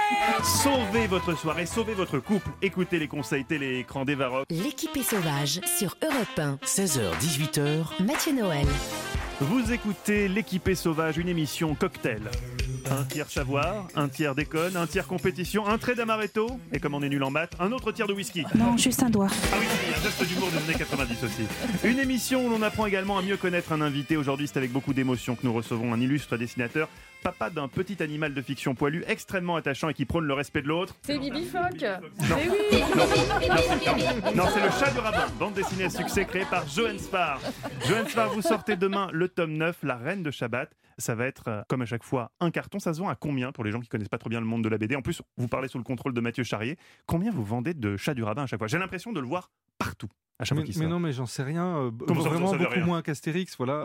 Sauvez votre soirée, sauvez votre couple. Écoutez les conseils télé-écran d'Eva Rock. L'équipée sauvage sur Europe 1. 16h-18h. Mathieu Noël. Vous écoutez L'équipée sauvage, une émission cocktail. Un tiers savoir, un tiers déconne, un tiers compétition, un trait d'amaretto, et comme on est nul en maths, un autre tiers de whisky. Non, juste un doigt. Ah oui, un geste d'humour des années 90 aussi. Une émission où l'on apprend également à mieux connaître un invité. Aujourd'hui, c'est avec beaucoup d'émotion que nous recevons un illustre dessinateur, papa d'un petit animal de fiction poilu extrêmement attachant et qui prône le respect de l'autre. C'est Bibi Phoque. Non. Mais oui. Non, c'est le chat du rabbin, bande dessinée à succès créée par Johan Sfar. Johan Sfar, vous sortez demain le tome 9, La Reine de Shabbat. Ça va être, comme à chaque fois, un carton. Ça se vend à combien pour les gens qui connaissent pas trop bien le monde de la BD? En plus, vous parlez sous le contrôle de Mathieu Charrier. Combien vous vendez de chat du rabbin à chaque fois? J'ai l'impression de le voir partout. Mais non, mais j'en sais rien. Vraiment beaucoup rien. moins qu'Astérix, voilà.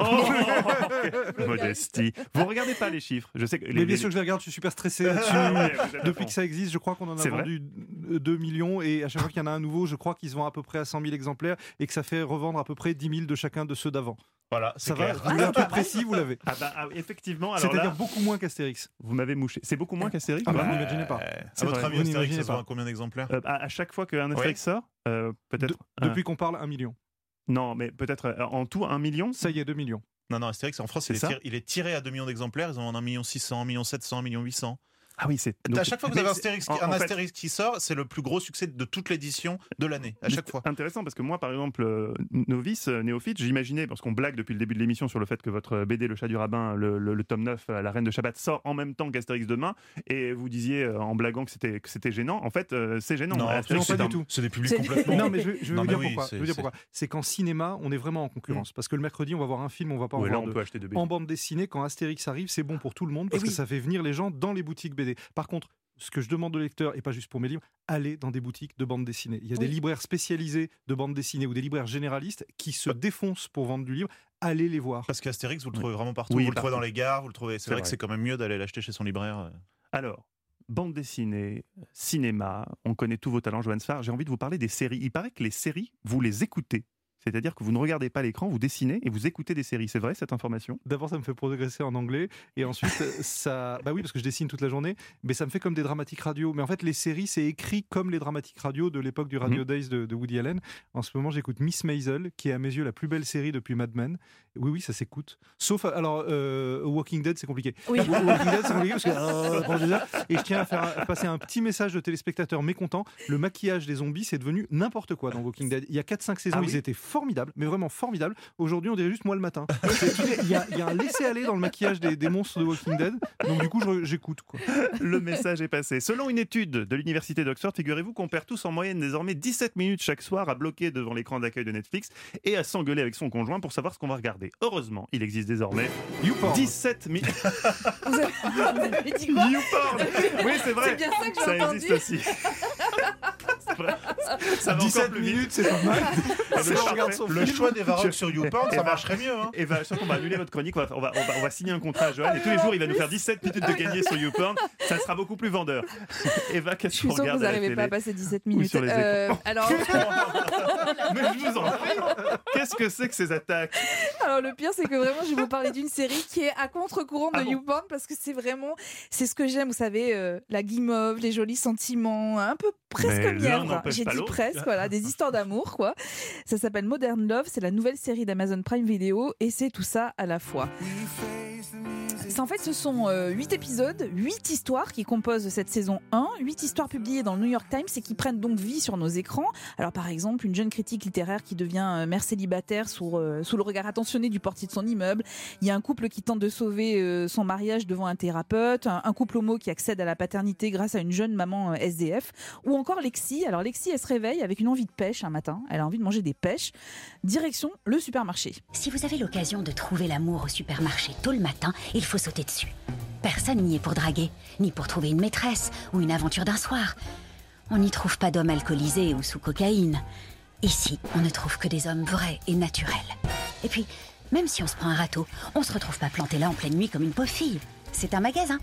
Modestie. Vous regardez pas les chiffres. Je sais que mais bien sûr que je les regarde, je suis super stressé là-dessus. Depuis que ça existe, je crois qu'on en a vendu 2 millions et à chaque fois qu'il y en a un nouveau, je crois qu'ils se vendent à peu près à 100 000 exemplaires et que ça fait revendre à peu près 10 000 de chacun de ceux d'avant. Voilà, ça va. Vous voulez un truc précis, vous l'avez. Effectivement. C'est-à-dire beaucoup moins qu'Astérix. Vous m'avez mouché. C'est beaucoup moins qu'Astérix. Vous n'imaginez pas. À votre avis, Astérix, ça se vend à combien d'exemplaires? À chaque fois qu'un Astérix sort, peut-être. Depuis qu'on parle, 1 million. Non, mais peut-être en tout 1 million. Ça y est, 2 millions. Non, Astérix en France, il est tiré à 2 millions d'exemplaires. Ils en vendent 1 million 600, 1 million 700, 1 million 800. Ah oui, c'est. À chaque fois que vous avez un Astérix qui sort, c'est le plus gros succès de toute l'édition de l'année, à chaque fois. Intéressant parce que moi, par exemple, novice, néophyte, j'imaginais, parce qu'on blague depuis le début de l'émission sur le fait que votre BD, Le Chat du Rabbin, le tome 9, La Reine de Shabbat, sort en même temps qu'Astérix demain, et vous disiez en blaguant que c'était gênant. En fait, c'est gênant. Non, pas du tout. C'est des publics complètement. Non, mais je vais vous dire pourquoi. Je vais dire pourquoi. C'est qu'en cinéma, on est vraiment en concurrence. Parce que le mercredi, on va voir un film, on va pas en voir on peut acheter de BD. En bande dessinée, quand Astérix arrive, c'est bon pour tout le monde parce que ça fait venir les gens dans les boutiques BD. Par contre, ce que je demande aux lecteurs, et pas juste pour mes livres, allez dans des boutiques de bande dessinée. Il y a des libraires spécialisés de bande dessinée ou des libraires généralistes qui se défoncent pour vendre du livre. Allez les voir. Parce qu'Astérix, vous le trouvez vraiment partout. Vous le trouvez dans les gares, vous le trouvez. C'est vrai que c'est quand même mieux d'aller l'acheter chez son libraire. Alors, bande dessinée, cinéma, on connaît tous vos talents, Johan Sfar. J'ai envie de vous parler des séries. Il paraît que les séries, vous les écoutez. C'est-à-dire que vous ne regardez pas l'écran, vous dessinez et vous écoutez des séries. C'est vrai cette information? D'abord, ça me fait progresser en anglais. Et ensuite, ça. Bah oui, parce que je dessine toute la journée. Mais ça me fait comme des dramatiques radio. Mais en fait, les séries, c'est écrit comme les dramatiques radio de l'époque du Radio Days de Woody Allen. En ce moment, j'écoute Miss Maisel, qui est à mes yeux la plus belle série depuis Mad Men. Oui, ça s'écoute. Sauf, alors, Walking Dead, c'est compliqué. Oui. Walking Dead, c'est compliqué parce que. Et je tiens à passer un petit message de téléspectateurs mécontents. Le maquillage des zombies, c'est devenu n'importe quoi dans Walking Dead. Il y a 4-5 saisons, ils étaient formidables, mais vraiment formidables. Aujourd'hui, on dirait juste moi le matin. Il y a un laisser-aller dans le maquillage des monstres de Walking Dead. Donc, du coup, j'écoute. Quoi. Le message est passé. Selon une étude de l'université d'Oxford, figurez-vous qu'on perd tous en moyenne désormais 17 minutes chaque soir à bloquer devant l'écran d'accueil de Netflix et à s'engueuler avec son conjoint pour savoir ce qu'on va regarder. Heureusement, il existe désormais YouPorn. 17 minutes. Vous avez dit quoi? YouPorn. Oui, c'est vrai. C'est bien ça que j'ai ça entendu. existe aussi. C'est vrai. Ça va 17 encore plus vite. minutes, c'est pas mal. Le choix d'Eva Rock sur YouPorn, ça marcherait mieux. Hein. Et je sens qu'on va annuler votre chronique. On va signer un contrat à Johan et tous les jours, il va nous faire 17 minutes de gagner sur YouPorn. Ça sera beaucoup plus vendeur. Eva, qu'est-ce qu'on regarde? Je suis sûre que vous n'arrivez pas à passer 17 minutes. Sur les écrans. Alors... Mais je vous en prie. Qu'est-ce que c'est que ces attaques? Alors le pire, c'est que vraiment, je vais vous parler d'une série qui est à contre-courant de YouPorn parce que c'est ce que j'aime. Vous savez, la guimauve, les jolis sentiments, un peu presque mièvre. J'ai dit presque, voilà, des histoires d'amour, quoi. Ça s'appelle Modern Love. C'est la nouvelle série d'Amazon Prime Video et c'est tout ça à la fois. En fait, ce sont 8 épisodes, 8 histoires qui composent cette saison 1, 8 histoires publiées dans le New York Times et qui prennent donc vie sur nos écrans. Alors par exemple, une jeune critique littéraire qui devient mère célibataire sous le regard attentionné du portier de son immeuble. Il y a un couple qui tente de sauver son mariage devant un thérapeute, un couple homo qui accède à la paternité grâce à une jeune maman SDF, ou encore Lexi. Alors Lexi, elle se réveille avec une envie de pêche un matin, elle a envie de manger des pêches. Direction le supermarché. Si vous avez l'occasion de trouver l'amour au supermarché tôt le matin, il faut sauter dessus. Personne n'y est pour draguer, ni pour trouver une maîtresse ou une aventure d'un soir. On n'y trouve pas d'hommes alcoolisés ou sous cocaïne. Ici, on ne trouve que des hommes vrais et naturels. Et puis, même si on se prend un râteau, on se retrouve pas planté là en pleine nuit comme une pauvre fille. C'est un magasin.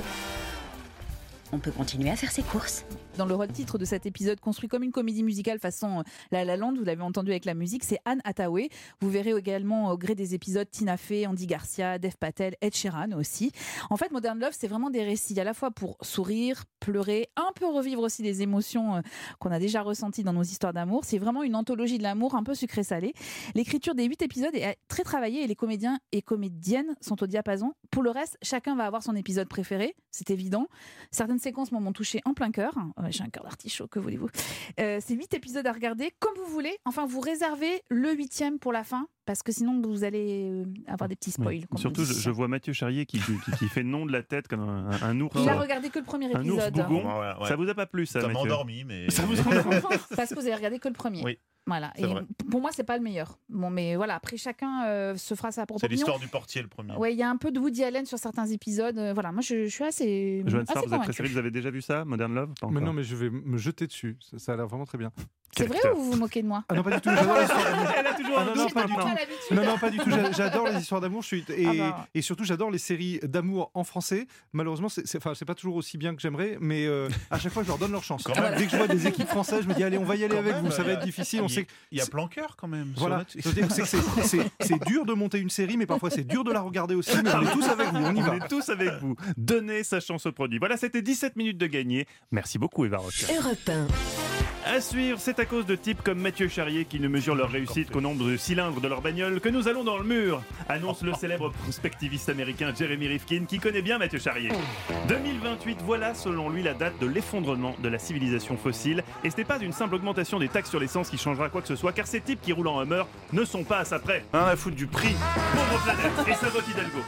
On peut continuer à faire ses courses. Dans le rôle titre de cet épisode, construit comme une comédie musicale façon La La Land, vous l'avez entendu avec la musique, c'est Anne Hathaway. Vous verrez également au gré des épisodes Tina Fey, Andy Garcia, Dev Patel, Ed Sheeran aussi. En fait, Modern Love, c'est vraiment des récits à la fois pour sourire, pleurer, un peu revivre aussi les émotions qu'on a déjà ressenties dans nos histoires d'amour. C'est vraiment une anthologie de l'amour un peu sucré-salé. L'écriture des 8 épisodes est très travaillée et les comédiens et comédiennes sont au diapason. Pour le reste, chacun va avoir son épisode préféré, c'est évident. Certaines séquences m'ont touché en plein cœur. J'ai un cœur d'artichaut, que voulez-vous. C'est 8 épisodes à regarder comme vous voulez. Enfin, vous réservez le 8e pour la fin, parce que sinon vous allez avoir des petits spoils. Oui. Surtout, je vois Mathieu Charrier qui fait non de la tête comme un ours. Il a regardé que le premier épisode. Un ours bougon. Ouais. Ça vous a pas plu, ça, Ça m'a Mathieu? endormi, mais... Ça vous endormi. Parce que vous avez regardé que le premier. Oui. Voilà. Et pour moi, c'est pas le meilleur. Bon, mais voilà. Après, chacun se fera sa propre opinion. C'est l'histoire du portier, le premier. Ouais, il y a un peu de Woody Allen sur certains épisodes. Voilà, moi, je suis assez. Joanne Sfar, vous êtes convaincue. préféré, vous avez déjà vu ça, Modern Love? Mais non, mais je vais me jeter dessus. Ça a l'air vraiment très bien. C'est vrai ou vous vous moquez de moi? Ah non, pas du tout. J'adore l'histoire d'amour. Elle a toujours un non, doute pas du maintenant. tout. Non, pas du tout. J'adore les histoires d'amour. Et surtout, j'adore les séries d'amour en français. Malheureusement, c'est pas toujours aussi bien que j'aimerais, mais à chaque fois, je leur donne leur chance. Dès que je vois des équipes françaises, je me dis allez, on va y aller avec vous. Ça va être difficile. On sait. Il y a Planqueur quand même. Voilà. C'est dur de monter une série, mais parfois c'est dur de la regarder aussi. Mais on est tous avec vous. On y va. On est tous avec vous. Donnez sa chance au produit. Voilà, c'était 17 minutes de gagné. Merci beaucoup, Eva Rock. Europe 1. À suivre, c'est à cause de types comme Mathieu Charrier qui ne mesurent leur réussite qu'au nombre de cylindres de leur bagnole que nous allons dans le mur, annonce le célèbre prospectiviste américain Jeremy Rifkin qui connaît bien Mathieu Charrier. 2028, voilà selon lui la date de l'effondrement de la civilisation fossile. Et ce n'est pas une simple augmentation des taxes sur l'essence qui changera quoi que ce soit, car ces types qui roulent en Hummer ne sont pas à ça près. À foutre du prix. Pauvre planète et sa vote Hidalgo.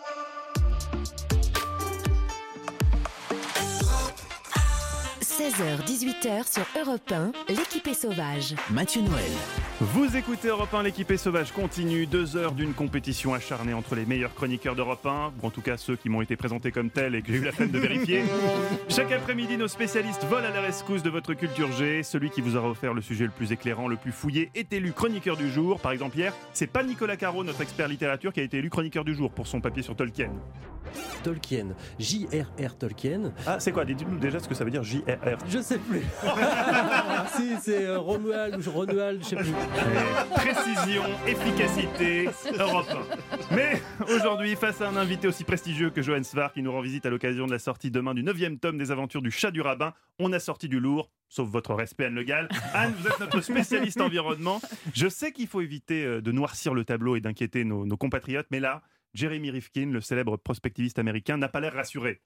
16h-18h sur Europe 1, l'équipe est sauvage. Mathieu Noël. Vous écoutez Europe 1, l'équipe est sauvage continue. 2 heures d'une compétition acharnée entre les meilleurs chroniqueurs d'Europe 1, ou en tout cas ceux qui m'ont été présentés comme tels et que j'ai eu la peine de vérifier. Chaque après-midi, nos spécialistes volent à la rescousse de votre culture G. Celui qui vous aura offert le sujet le plus éclairant, le plus fouillé, est élu chroniqueur du jour. Par exemple, hier, c'est pas Nicolas Caro, notre expert littérature, qui a été élu chroniqueur du jour pour son papier sur Tolkien. Tolkien, J.R.R. Tolkien. Ah, c'est quoi? Dites-nous déjà ce que ça veut dire J.R.R. Je sais plus. Si, c'est Romuald ou Romuald, je sais plus. Précision, efficacité, Europe 1. Mais aujourd'hui, face à un invité aussi prestigieux que Joanne Sfar, qui nous rend visite à l'occasion de la sortie demain du 9e tome des aventures du chat du rabbin, on a sorti du lourd, sauf votre respect, Anne Le Gall. Anne, vous êtes notre spécialiste environnement. Je sais qu'il faut éviter de noircir le tableau et d'inquiéter nos compatriotes, mais là, Jeremy Rifkin, le célèbre prospectiviste américain, n'a pas l'air rassuré.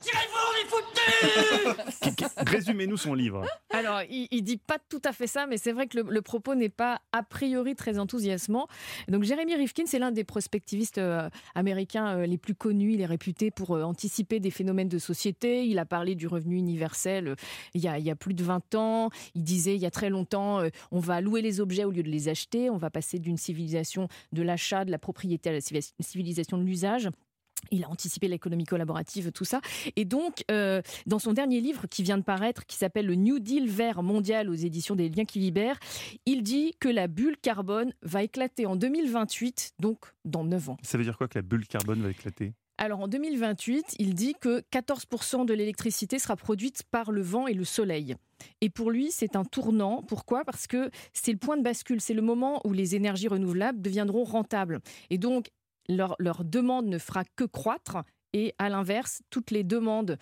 Résumez-nous son livre. Alors, il dit pas tout à fait ça, mais c'est vrai que le propos n'est pas a priori très enthousiasmant. Donc, Jeremy Rifkin, c'est l'un des prospectivistes américains les plus connus. Il est réputé pour anticiper des phénomènes de société. Il a parlé du revenu universel il y a plus de 20 ans. Il disait il y a très longtemps, on va louer les objets au lieu de les acheter. On va passer d'une civilisation de l'achat, de la propriété à la civilisation de l'usage. Il a anticipé l'économie collaborative, tout ça. Et donc, dans son dernier livre qui vient de paraître, qui s'appelle Le New Deal vert mondial aux éditions des Liens qui libèrent, il dit que la bulle carbone va éclater en 2028, donc dans 9 ans. Ça veut dire quoi que la bulle carbone va éclater ? Alors en 2028, il dit que 14% de l'électricité sera produite par le vent et le soleil. Et pour lui, c'est un tournant. Pourquoi ? Parce que c'est le point de bascule, c'est le moment où les énergies renouvelables deviendront rentables. Et donc, leur demande ne fera que croître et à l'inverse, toutes les demandes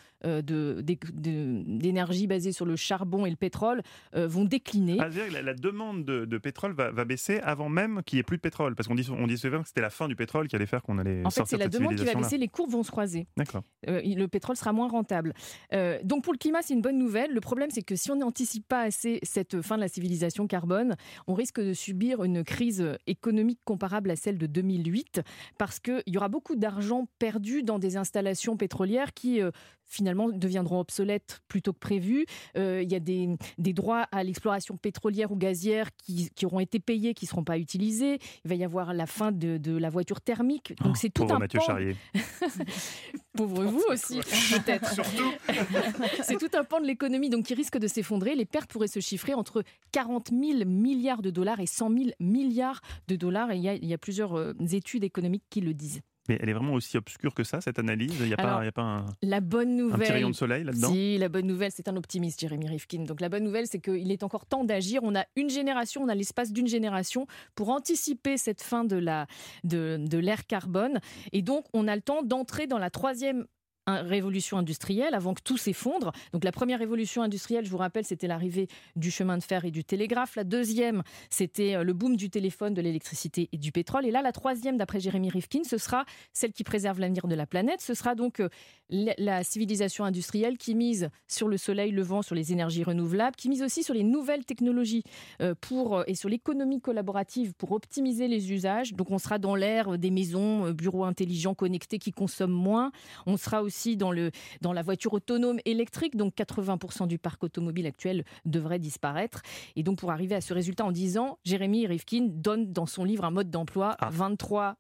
d'énergie basée sur le charbon et le pétrole vont décliner. C'est-à-dire que la demande de pétrole va baisser avant même qu'il n'y ait plus de pétrole, parce qu'on dit souvent que c'était la fin du pétrole qui allait faire qu'on allait en fait, sortir de cette civilisation-là. c'est la demande qui va baisser, les courbes vont se croiser. D'accord. Le pétrole sera moins rentable. Donc pour le climat, c'est une bonne nouvelle. Le problème, c'est que si on n'anticipe pas assez cette fin de la civilisation carbone, on risque de subir une crise économique comparable à celle de 2008, parce qu'il y aura beaucoup d'argent perdu dans des installations pétrolières qui finalement deviendront obsolètes plutôt que prévu. Il y a des droits à l'exploration pétrolière ou gazière qui auront été payés, qui ne seront pas utilisés. Il va y avoir la fin de la voiture thermique. Donc c'est tout pauvre un Mathieu pan... Charrier. Pauvre vous aussi, peut-être. Surtout. C'est tout un pan de l'économie donc, qui risque de s'effondrer. Les pertes pourraient se chiffrer entre 40 000 milliards de dollars et 100 000 milliards de dollars. Et il y a plusieurs études économiques qui le disent. Mais elle est vraiment aussi obscure que ça, cette analyse? Il n'y a pas la bonne nouvelle, un petit rayon de soleil là-dedans? Si, la bonne nouvelle, c'est un optimiste, Jérémy Rifkin. Donc la bonne nouvelle, c'est qu'il est encore temps d'agir. On a l'espace d'une génération pour anticiper cette fin de l'ère carbone. Et donc, on a le temps d'entrer dans la troisième révolution industrielle avant que tout s'effondre. Donc la première révolution industrielle, je vous rappelle, c'était l'arrivée du chemin de fer et du télégraphe. La deuxième, c'était le boom du téléphone, de l'électricité et du pétrole. Et là, la troisième, d'après Jérémy Rifkin, ce sera celle qui préserve l'avenir de la planète. Ce sera donc la civilisation industrielle qui mise sur le soleil, le vent, sur les énergies renouvelables, qui mise aussi sur les nouvelles technologies et sur l'économie collaborative pour optimiser les usages. Donc on sera dans l'ère des maisons, bureaux intelligents connectés qui consomment moins. On sera aussi dans la voiture autonome électrique, donc 80% du parc automobile actuel devrait disparaître. Et donc pour arriver à ce résultat en 10 ans, Jérémy Rifkin donne dans son livre un mode d'emploi, 23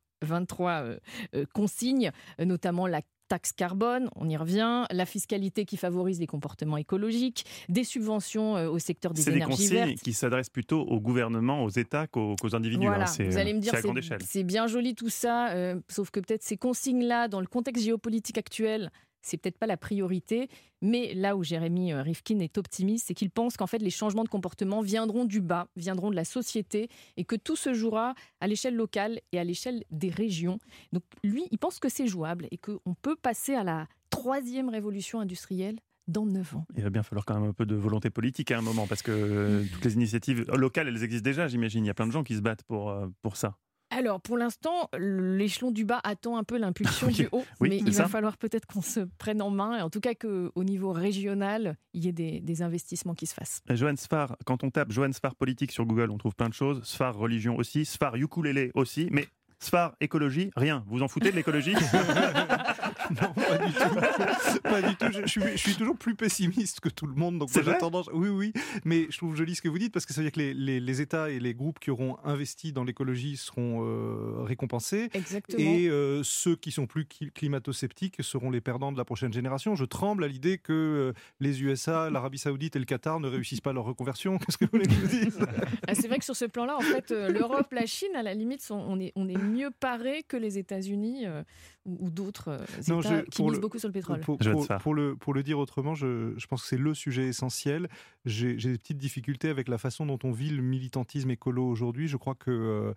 consignes, notamment la taxe carbone, on y revient, la fiscalité qui favorise les comportements écologiques, des subventions au secteur des énergies vertes. C'est des consignes qui s'adressent plutôt au gouvernement, aux États qu'aux individus. Voilà, vous allez me dire, c'est à grande échelle. C'est bien joli tout ça, sauf que peut-être ces consignes-là, dans le contexte géopolitique actuel, c'est peut-être pas la priorité, mais là où Jérémy Rifkin est optimiste, c'est qu'il pense qu'en fait les changements de comportement viendront du bas, viendront de la société, et que tout se jouera à l'échelle locale et à l'échelle des régions. Donc lui, il pense que c'est jouable et qu'on peut passer à la troisième révolution industrielle dans 9 ans. Il va bien falloir quand même un peu de volonté politique à un moment, parce que toutes les initiatives locales, elles existent déjà, j'imagine. Il y a plein de gens qui se battent pour ça. Alors, pour l'instant, l'échelon du bas attend un peu l'impulsion du haut, mais il va falloir peut-être qu'on se prenne en main, et en tout cas qu'au niveau régional, il y ait des investissements qui se fassent. Johan Sfar, quand on tape Johan Sfar politique sur Google, on trouve plein de choses. Sfar religion aussi, Sfar ukulélé aussi, mais Sfar écologie, rien. Vous en foutez de l'écologie? Non, pas du tout. Je suis toujours plus pessimiste que tout le monde. Donc j'ai tendance. Oui, mais je trouve joli ce que vous dites, parce que ça veut dire que les États et les groupes qui auront investi dans l'écologie seront récompensés. Exactement. Et ceux qui sont plus climato-sceptiques seront les perdants de la prochaine génération. Je tremble à l'idée que les USA, l'Arabie Saoudite et le Qatar ne réussissent pas leur reconversion. Qu'est-ce que vous voulez que je vous dise? C'est vrai que sur ce plan-là, en fait, l'Europe, la Chine, à la limite, on est mieux parés que les États-Unis ou d'autres États qui misent beaucoup sur le pétrole. Pour le dire autrement, je pense que c'est le sujet essentiel. J'ai des petites difficultés avec la façon dont on vit le militantisme écolo aujourd'hui. Je crois que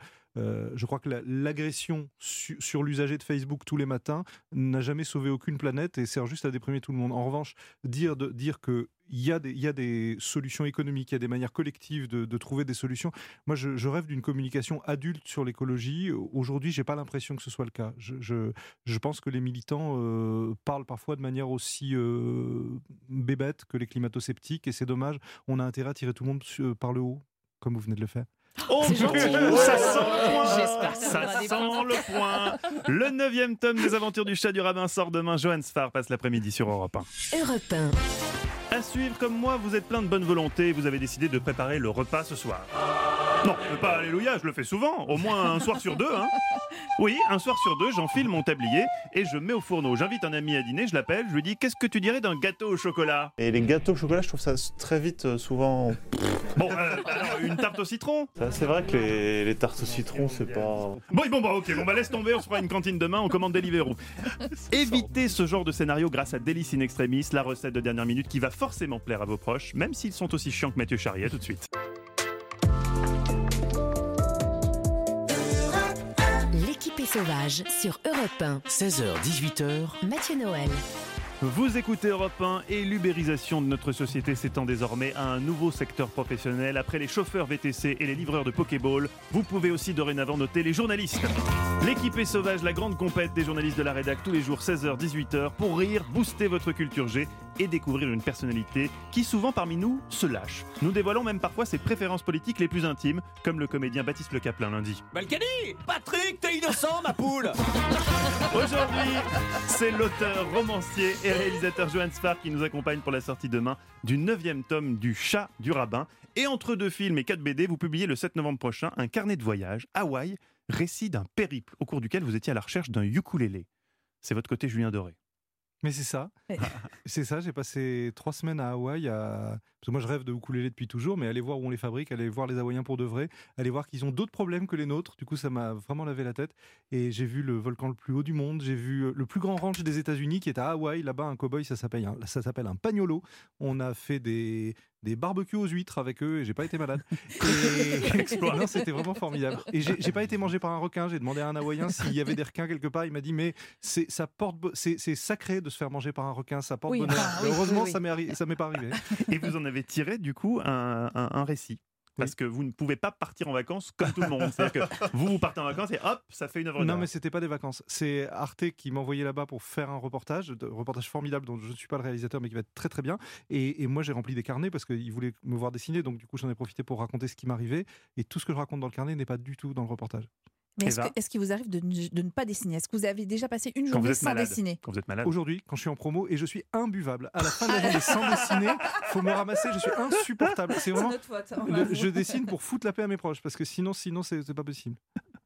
l'agression sur l'usager de Facebook tous les matins n'a jamais sauvé aucune planète et sert juste à déprimer tout le monde. En revanche, dire que il y a des solutions économiques, il y a des manières collectives de trouver des solutions. Moi, je rêve d'une communication adulte sur l'écologie. Aujourd'hui, j'ai pas l'impression que ce soit le cas. Je pense que les militants parlent parfois de manière aussi bébête que les climato-sceptiques, et c'est dommage. On a intérêt à tirer tout le monde par le haut, comme vous venez de le faire. Oh, c'est gentil. Ça sent le point. J'espère que Ça sent le point. Le 9e tome des aventures du chat du rabbin sort demain. Johan Sfar passe l'après-midi sur Europe 1. Europe 1. À suivre, comme moi, vous êtes plein de bonne volonté. Vous avez décidé de préparer le repas ce soir. Non, pas alléluia, je le fais souvent. Au moins un soir sur deux. Hein. Oui, un soir sur deux, j'enfile mon tablier et je mets au fourneau. J'invite un ami à dîner, je l'appelle, je lui dis « Qu'est-ce que tu dirais d'un gâteau au chocolat ?» Et les gâteaux au chocolat, je trouve ça très vite, souvent... Bon, alors, une tarte au citron? C'est vrai que les tartes au citron, c'est pas... Ok, laisse tomber, on se fera une cantine demain, on commande Deliveroo. Évitez ce genre de scénario grâce à Délice in Extremis, la recette de dernière minute qui va forcément plaire à vos proches, même s'ils sont aussi chiants que Mathieu Charrier. Tout de suite. L'équipe sauvage sur Europe 1. 16h-18h, Mathieu Noël. Vous écoutez Europe 1 et l'ubérisation de notre société s'étend désormais à un nouveau secteur professionnel. Après les chauffeurs VTC et les livreurs de Pokéball, vous pouvez aussi dorénavant noter les journalistes. L'équipée sauvage, la grande compète des journalistes de la rédac tous les jours 16h-18h pour rire, booster votre culture G et découvrir une personnalité qui souvent parmi nous se lâche. Nous dévoilons même parfois ses préférences politiques les plus intimes, comme le comédien Baptiste Le Caplin lundi. Balkany, Patrick, t'es innocent ma poule. Aujourd'hui, c'est l'auteur, romancier et réalisateur Johan Sfar qui nous accompagne pour la sortie demain du 9e tome du Chat du Rabbin. Et entre 2 films et 4 BD, vous publiez le 7 novembre prochain un carnet de voyage, Hawaï, récit d'un périple au cours duquel vous étiez à la recherche d'un ukulélé. C'est votre côté Julien Doré. Mais c'est ça. C'est ça, j'ai passé 3 semaines à Hawaï. Parce que moi je rêve de ukulélé depuis toujours, mais aller voir où on les fabrique, aller voir les Hawaïens pour de vrai, aller voir qu'ils ont d'autres problèmes que les nôtres. Du coup, ça m'a vraiment lavé la tête. Et j'ai vu le volcan le plus haut du monde, j'ai vu le plus grand ranch des États-Unis qui est à Hawaï. Là-bas, un cow-boy, ça s'appelle un pagnolo. On a fait des barbecues aux huîtres avec eux et j'ai pas été malade. Non, c'était vraiment formidable. Et j'ai pas été mangé par un requin. J'ai demandé à un Hawaïen s'il y avait des requins quelque part. Il m'a dit mais c'est sacré de se faire manger par un requin. Ça porte bonheur. Heureusement, ça m'est pas arrivé. Et vous en avez tiré du coup un récit. Parce que vous ne pouvez pas partir en vacances comme tout le monde. C'est-à-dire que vous partez en vacances et hop, ça fait une œuvre d'art. Non, mais c'était pas des vacances. C'est Arte qui m'a envoyé là-bas pour faire un reportage formidable dont je ne suis pas le réalisateur, mais qui va être très très bien. Et moi, j'ai rempli des carnets parce qu'ils voulaient me voir dessiner. Donc du coup, j'en ai profité pour raconter ce qui m'arrivait. Et tout ce que je raconte dans le carnet n'est pas du tout dans le reportage. Mais est-ce qu'il vous arrive de ne pas dessiner ? Est-ce que vous avez déjà passé une journée sans dessiner ? Quand vous êtes malade. Aujourd'hui, quand je suis en promo et je suis imbuvable. À la fin de la journée sans dessiner, faut me ramasser, je suis insupportable. C'est vraiment. notre faute. Je dessine pour foutre la paix à mes proches parce que sinon c'est pas possible.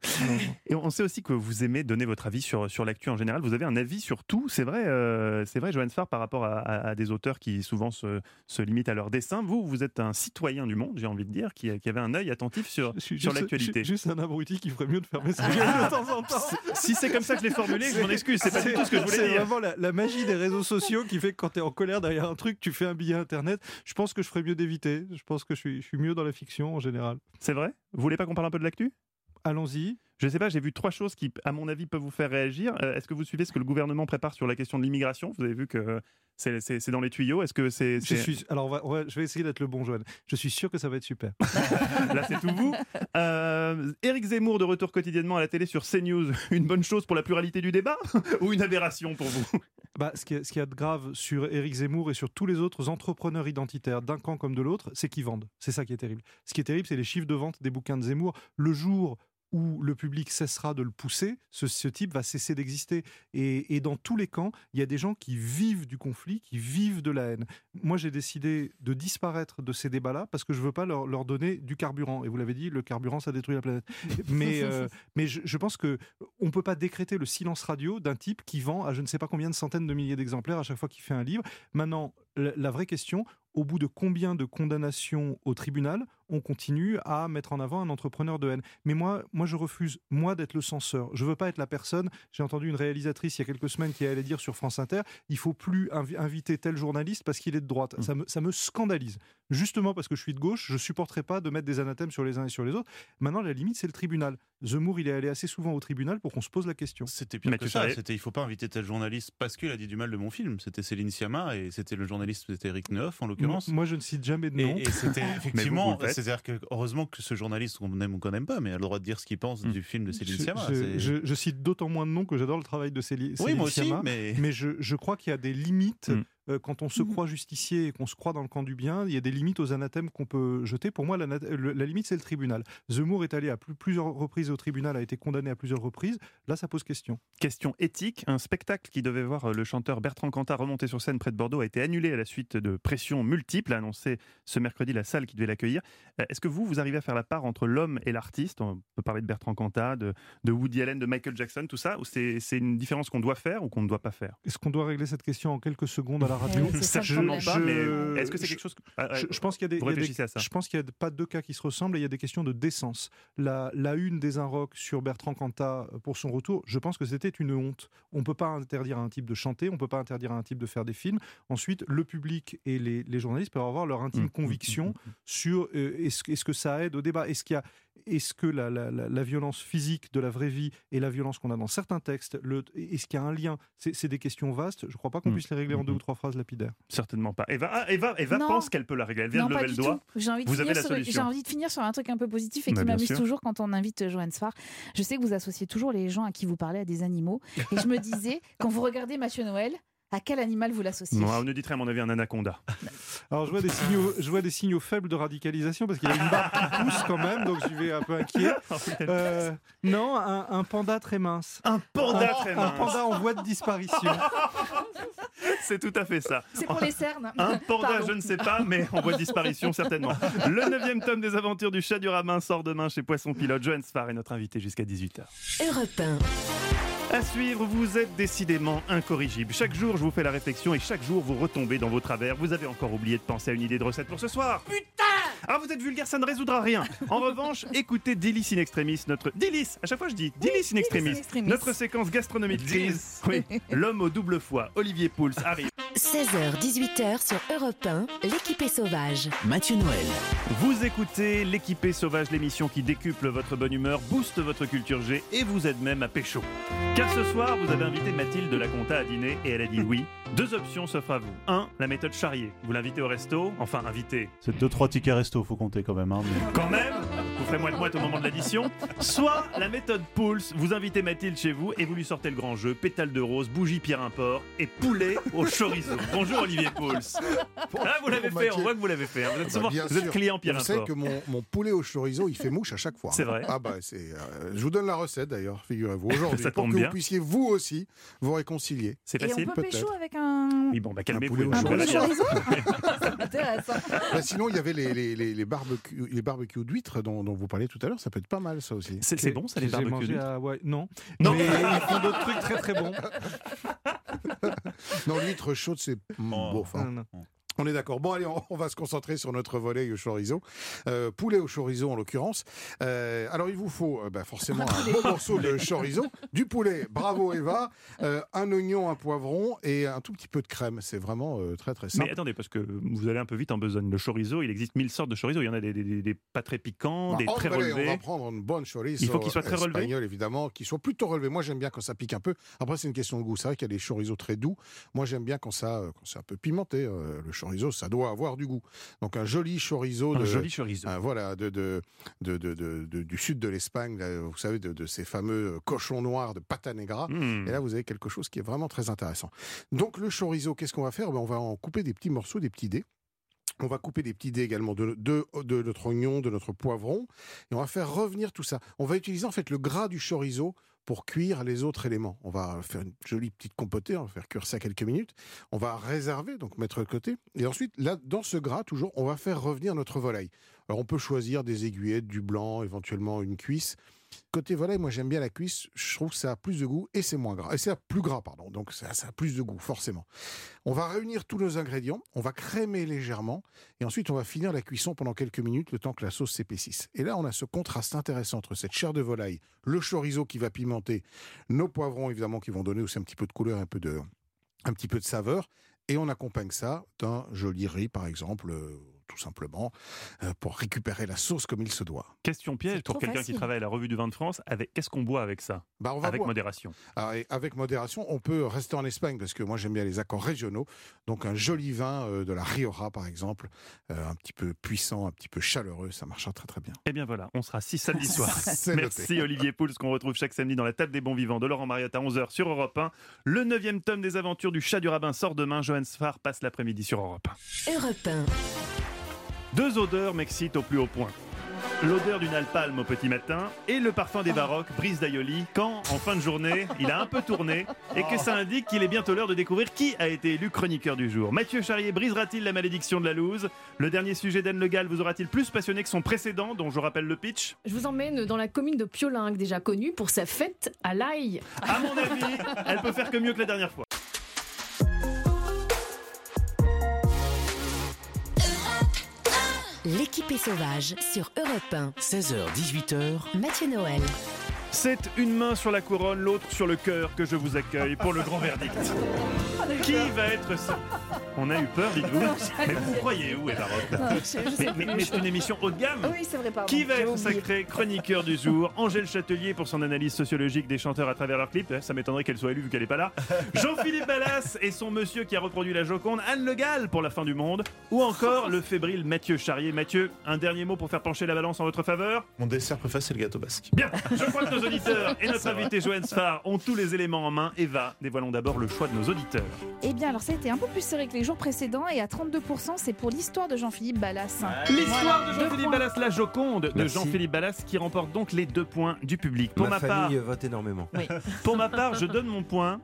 Et on sait aussi que vous aimez donner votre avis sur l'actu en général. Vous avez un avis sur tout. C'est vrai, Johan Sfar, par rapport à des auteurs qui souvent se limitent à leur dessin. Vous êtes un citoyen du monde, j'ai envie de dire, qui avait un œil attentif sur l'actualité. Juste un abruti qui ferait mieux de fermer sa gueule de temps en temps. Si c'est comme ça que je l'ai formulé, je m'en excuse. C'est pas du tout ce que je voulais dire. C'est vraiment la magie des réseaux sociaux qui fait que quand tu es en colère derrière un truc, tu fais un billet internet. Je pense que je ferais mieux d'éviter. Je pense que je suis mieux dans la fiction en général. C'est vrai ? Vous voulez pas qu'on parle un peu de l'actu ? Allons-y. Je ne sais pas, j'ai vu 3 choses qui, à mon avis, peuvent vous faire réagir. Est-ce que vous suivez ce que le gouvernement prépare sur la question de l'immigration ? Vous avez vu que c'est dans les tuyaux. Est-ce que c'est... Alors, je vais essayer d'être le bon Johan. Je suis sûr que ça va être super. Là, c'est tout vous. Éric Zemmour, de retour quotidiennement à la télé sur CNews. Une bonne chose pour la pluralité du débat ou une aberration pour vous ? Ce qu'il y a de grave sur Éric Zemmour et sur tous les autres entrepreneurs identitaires d'un camp comme de l'autre, c'est qu'ils vendent. C'est ça qui est terrible. Ce qui est terrible, c'est les chiffres de vente des bouquins de Zemmour. Le jour où le public cessera de le pousser, ce type va cesser d'exister. Et dans tous les camps, il y a des gens qui vivent du conflit, qui vivent de la haine. Moi, j'ai décidé de disparaître de ces débats-là parce que je ne veux pas leur donner du carburant. Et vous l'avez dit, le carburant, ça détruit la planète. Mais je pense qu'on ne peut pas décréter le silence radio d'un type qui vend à je ne sais pas combien de centaines de milliers d'exemplaires à chaque fois qu'il fait un livre. Maintenant, la vraie question, au bout de combien de condamnations au tribunal, on continue à mettre en avant un entrepreneur de haine. Mais moi je refuse, d'être le censeur. Je veux pas être la personne. J'ai entendu une réalisatrice il y a quelques semaines qui allait dire sur France Inter, il faut plus inviter tel journaliste parce qu'il est de droite. Ça me scandalise. Justement parce que je suis de gauche, je supporterai pas de mettre des anathèmes sur les uns et sur les autres. Maintenant, la limite, c'est le tribunal. Zemmour, il est allé assez souvent au tribunal pour qu'on se pose la question. C'était pire que ça. Il faut pas inviter tel journaliste parce qu'il a dit du mal de mon film. C'était Céline Sciamma et c'était le journaliste, c'était Eric Neuf en l'occurrence. Moi, je ne cite jamais de nom. Et c'était effectivement, c'est-à-dire que heureusement que ce journaliste qu'on aime ou qu'on n'aime pas, mais a le droit de dire ce qu'il pense du film de Céline Sciamma. Je cite d'autant moins de noms que j'adore le travail de Céline Sciamma. Mais je crois qu'il y a des limites. Quand on se croit justicier et qu'on se croit dans le camp du bien, il y a des limites aux anathèmes qu'on peut jeter. Pour moi, la limite, c'est le tribunal. Zemmour est allé à plusieurs reprises au tribunal, a été condamné à plusieurs reprises. Là, ça pose question. Question éthique. Un spectacle qui devait voir le chanteur Bertrand Cantat remonter sur scène près de Bordeaux a été annulé à la suite de pressions multiples, a annoncé ce mercredi la salle qui devait l'accueillir. Est-ce que vous arrivez à faire la part entre l'homme et l'artiste ? On peut parler de Bertrand Cantat, de Woody Allen, de Michael Jackson, tout ça, ou c'est une différence qu'on doit faire ou qu'on ne doit pas faire ? Est-ce qu'on doit régler cette question en quelques secondes à la radio? Certainement pas, mais est-ce que c'est quelque chose que... Je pense qu'il y a pas deux cas qui se ressemblent et il y a des questions de décence. La une des Inrocks sur Bertrand Cantat pour son retour, je pense que c'était une honte. On ne peut pas interdire à un type de chanter, on ne peut pas interdire à un type de faire des films. Ensuite, le public et les journalistes peuvent avoir leur intime conviction sur est-ce que ça aide au débat. est-ce que la violence physique de la vraie vie et la violence qu'on a dans certains textes, est-ce qu'il y a un lien ? C'est des questions vastes. Je ne crois pas qu'on puisse les régler en 2 ou 3 phrases lapidaires. Certainement pas. Eva pense qu'elle peut la régler. Elle vient de lever le doigt. J'ai envie de finir sur un truc un peu positif et qui m'amuse toujours quand on invite Johan Sfar. Je sais que vous associez toujours les gens à qui vous parlez à des animaux. Et je me disais, quand vous regardez Mathieu Noël, à quel animal vous l'associez ? On nous dirait à mon avis un anaconda. Alors je vois des signaux faibles de radicalisation parce qu'il y a une barbe qui pousse quand même, donc je vais un peu inquiet. Non, un panda très mince. Un panda très mince. Un panda en voie de disparition. C'est tout à fait ça. C'est pour les cernes. Un panda, je ne sais pas, mais en voie de disparition certainement. Le 9e tome des aventures du chat du rabbin sort demain chez Poisson Pilote. Johan Sfar est notre invité jusqu'à 18h. Europe 1. À suivre, vous êtes décidément incorrigible. Chaque jour, je vous fais la réflexion et chaque jour, vous retombez dans vos travers. Vous avez encore oublié de penser à une idée de recette pour ce soir. Putain ! Ah, vous êtes vulgaire, ça ne résoudra rien. En revanche, écoutez Délice in Extremis, notre... Délice, à chaque fois je dis Délice in Extremis, notre séquence gastronomique crise. Oui, l'homme au double foie, Olivier Pouls, arrive. 16h-18h sur Europe 1, l'équipée sauvage. Mathieu Noël. Vous écoutez l'équipée sauvage, l'émission qui décuple votre bonne humeur, booste votre culture G et vous aide même à pécho. Car ce soir, vous avez invité Mathilde de la Compta à dîner et elle a dit oui. 2 options s'offrent à vous. 1, la méthode Charrier. Vous l'invitez au resto, enfin invité. C'est 2-3 tickets resto, faut compter quand même. Quand même, vous ferez moite-moite au moment de l'addition. Soit la méthode Pouls. Vous invitez Mathilde chez vous et vous lui sortez le grand jeu, pétale de rose, bougie Pierre Import et poulet au chorizo. Bonjour Olivier Pouls. Ah, vous l'avez fait, on voit que vous l'avez fait. Vous êtes souvent, vous êtes client Pierre Import. Vous savez que mon poulet au chorizo, il fait mouche à chaque fois. C'est vrai. Ah bah je vous donne la recette d'ailleurs, figurez-vous aujourd'hui, pour que vous puissiez vous aussi vous réconcilier. C'est facile. Et on peut pécho avec un... Oui, bon, calmez-vous. Un poulet au chorizo. Ça m'intéresse. Sinon, il y avait les barbecues d'huîtres dont vous parliez tout à l'heure, ça peut être pas mal ça aussi. C'est bon ça, les barbecues d'huîtres Non. Mais ils font d'autres trucs très très bons. Non, l'huître chaude, c'est bon. On est d'accord. Bon, allez, on va se concentrer sur notre volet au chorizo. Poulet au chorizo, en l'occurrence. Alors, il vous faut forcément un bon morceau de chorizo, du poulet, bravo Eva, un oignon, un poivron et un tout petit peu de crème. C'est vraiment très très simple. Mais attendez, parce que vous allez un peu vite en besogne. Le chorizo, il existe 1000 sortes de chorizo. Il y en a des pas très piquants, des très relevés. On va prendre une bonne chorizo. Il faut qu'il soit très relevé. Espagnol, évidemment, qu'il soit plutôt relevé. Moi, j'aime bien quand ça pique un peu. Après, c'est une question de goût. C'est vrai qu'il y a des chorizos très doux. Moi, j'aime bien quand c'est un peu pimenté. Le chorizo, ça doit avoir du goût. Donc un joli chorizo, voilà, du sud de l'Espagne, là, vous savez, de ces fameux cochons noirs de pata negra. Et là, vous avez quelque chose qui est vraiment très intéressant. Donc le chorizo, qu'est-ce qu'on va faire ? On va en couper des petits morceaux, des petits dés. On va couper des petits dés également de notre oignon, de notre poivron, et on va faire revenir tout ça. On va utiliser en fait le gras du chorizo pour cuire les autres éléments. On va faire une jolie petite compotée, on va faire cuire ça quelques minutes. On va réserver, donc mettre de côté. Et ensuite, là, dans ce gras, toujours, on va faire revenir notre volaille. Alors, on peut choisir des aiguillettes, du blanc, éventuellement une cuisse. Côté volaille, moi j'aime bien la cuisse, je trouve que ça a plus de goût et c'est moins gras. Et c'est plus gras, pardon, donc ça a plus de goût, forcément. On va réunir tous nos ingrédients, on va crémer légèrement et ensuite on va finir la cuisson pendant quelques minutes, le temps que la sauce s'épaississe. Et là, on a ce contraste intéressant entre cette chair de volaille, le chorizo qui va pimenter, nos poivrons évidemment qui vont donner aussi un petit peu de couleur, un petit peu de saveur. Et on accompagne ça d'un joli riz, par exemple, tout simplement, pour récupérer la sauce comme il se doit. Question piège pour quelqu'un qui travaille à la Revue du Vin de France. Qu'est-ce qu'on boit avec ça ? Avec modération. Alors, avec modération, on peut rester en Espagne, parce que moi j'aime bien les accords régionaux. Donc un joli vin de la Rioja, par exemple, un petit peu puissant, un petit peu chaleureux, ça marchera très très bien. Eh bien voilà, on sera 6 samedi soir. Merci Olivier Pouls, qu'on retrouve chaque samedi dans la table des bons vivants de Laurent Mariotte à 11h sur Europe 1. Le 9e tome des aventures du chat du rabbin sort demain. Johan Sfar passe l'après-midi sur Europe 1. Europe 1. 2 odeurs m'excitent au plus haut point. L'odeur d'une alpalme au petit matin et le parfum des baroques, Brice d'Aioli, quand, en fin de journée, il a un peu tourné et que ça indique qu'il est bientôt l'heure de découvrir qui a été élu chroniqueur du jour. Mathieu Charrier brisera-t-il la malédiction de la loose ? Le dernier sujet d'Anne Le Gall vous aura-t-il plus passionné que son précédent, dont je rappelle le pitch ? Je vous emmène dans la commune de Piolingue, déjà connue pour sa fête à l'ail. À mon avis, elle peut faire que mieux que la dernière fois. L'équipée sauvage sur Europe 1. 16h-18h. Mathieu Noël. C'est une main sur la couronne, l'autre sur le cœur que je vous accueille pour le grand verdict. Qui va être On a eu peur, dites-vous. Mais vous croyez où, Eva Rock? Mais c'est une émission haut de gamme. Oui, c'est vrai, pardon. Qui va J'ai être oublié. sacré chroniqueur du jour? Angèle Châtelier pour son analyse sociologique des chanteurs à travers leurs clips. Ça m'étonnerait qu'elle soit élue vu qu'elle n'est pas là. Jean-Philippe Ballas et son monsieur qui a reproduit la Joconde. Anne Le Gall pour la fin du monde. Ou encore le fébrile Mathieu Charrier. Mathieu, un dernier mot pour faire pencher la balance en votre faveur? Mon dessert préféré, c'est le gâteau basque. Bien, je crois que nos auditeurs et notre invité Joanne Sfar ont tous les éléments en main. Eva, dévoilons d'abord le choix de nos auditeurs. Eh bien, alors ça a été un peu plus serré que les jours précédents et à 32%, c'est pour l'histoire de Jean-Philippe Ballas. L'histoire de Deux Jean-Philippe points. Ballas, la Joconde de Merci. Jean-Philippe Ballas qui remporte donc les 2 points du public. Pour Ma ma part, famille vote énormément. pour ma part, je donne mon point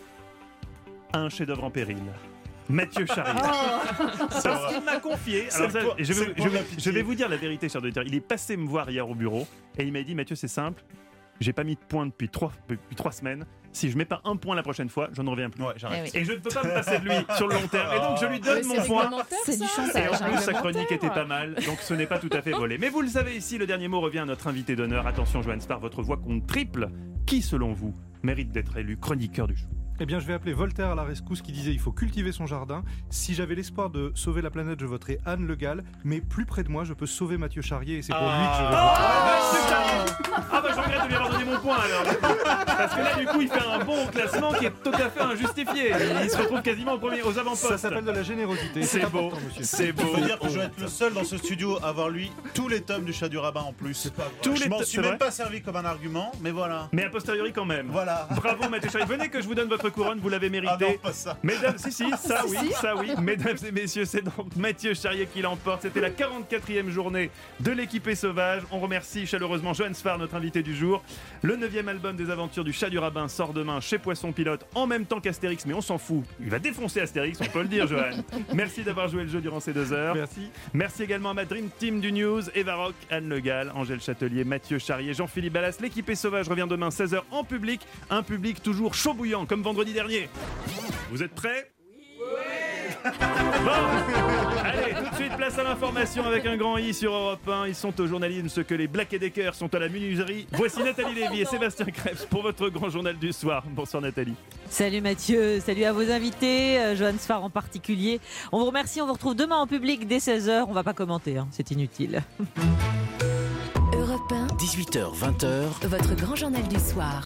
à un chef-d'œuvre en péril. Mathieu Charrier. Parce qu'il m'a confié. Alors ça, je vais vous dire la vérité, cher auditeur. Il est passé me voir hier au bureau et il m'a dit Mathieu, c'est simple. J'ai pas mis de point depuis 3 semaines. Si je mets pas un point la prochaine fois, je ne reviens plus. j'arrête. Et je ne peux pas me passer de lui sur le long terme. Et donc je lui donne mon point. C'est du Et chantage. en plus, sa chronique était pas mal, donc ce n'est pas tout à fait volé. Mais vous le savez ici, le dernier mot revient à notre invité d'honneur. Attention, Joanne Sfar, votre voix compte triple. Qui, selon vous, mérite d'être élu chroniqueur du jour? Eh bien, je vais appeler Voltaire à la rescousse qui disait il faut cultiver son jardin. Si j'avais l'espoir de sauver la planète, je voterais Anne Le Gall. Mais plus près de moi, je peux sauver Mathieu Charrier et c'est pour lui que je vais voter. Ah bah je regrette de lui avoir donné mon point alors. Parce que là du coup il fait un bon classement qui est tout à fait injustifié. Il se retrouve quasiment aux avant-postes. Ça s'appelle de la générosité. C'est beau, important, monsieur. c'est beau. Il faut dire que je vais être le seul dans ce studio à avoir lu tous les tomes du Chat du Rabbin en plus. Je m'en suis même pas servi comme un argument, mais voilà. Mais a posteriori quand même. Voilà. Bravo Mathieu Charrier. Venez que je vous donne votre couronne, vous l'avez mérité. Ah non, pas ça. Mesdames, ça oui. Mesdames et messieurs, c'est donc Mathieu Charrier qui l'emporte. C'était la 44e journée de l'équipée sauvage. On remercie chaleureusement Joanne Sfar, notre invité du jour. Le 9e album des aventures du Chat du Rabbin sort demain chez Poisson Pilote en même temps qu'Astérix, mais on s'en fout. Il va défoncer Astérix, on peut le dire, Joanne. Merci d'avoir joué le jeu durant ces 2 heures. Merci. Merci également à ma Dream Team du News, Eva Rock, Anne Le Gall, Angèle Châtelier, Mathieu Charrier, Jean-Philippe Ballas. L'équipée sauvage revient demain 16h en public. Un public toujours chaud bouillant comme vendredi dernier. Vous êtes prêts? Oui. Bon, allez, tout de suite, place à l'information avec un grand I sur Europe 1. Ils sont au journalisme ce que les Black & Decker sont à la menuiserie. Voici Nathalie Lévy et Sébastien Krebs pour votre grand journal du soir. Bonsoir Nathalie. Salut Mathieu, salut à vos invités, Joanne Sfar en particulier. On vous remercie, on vous retrouve demain en public dès 16h. On va pas commenter, c'est inutile. Europe 1, 18h, 20h. votre grand journal du soir.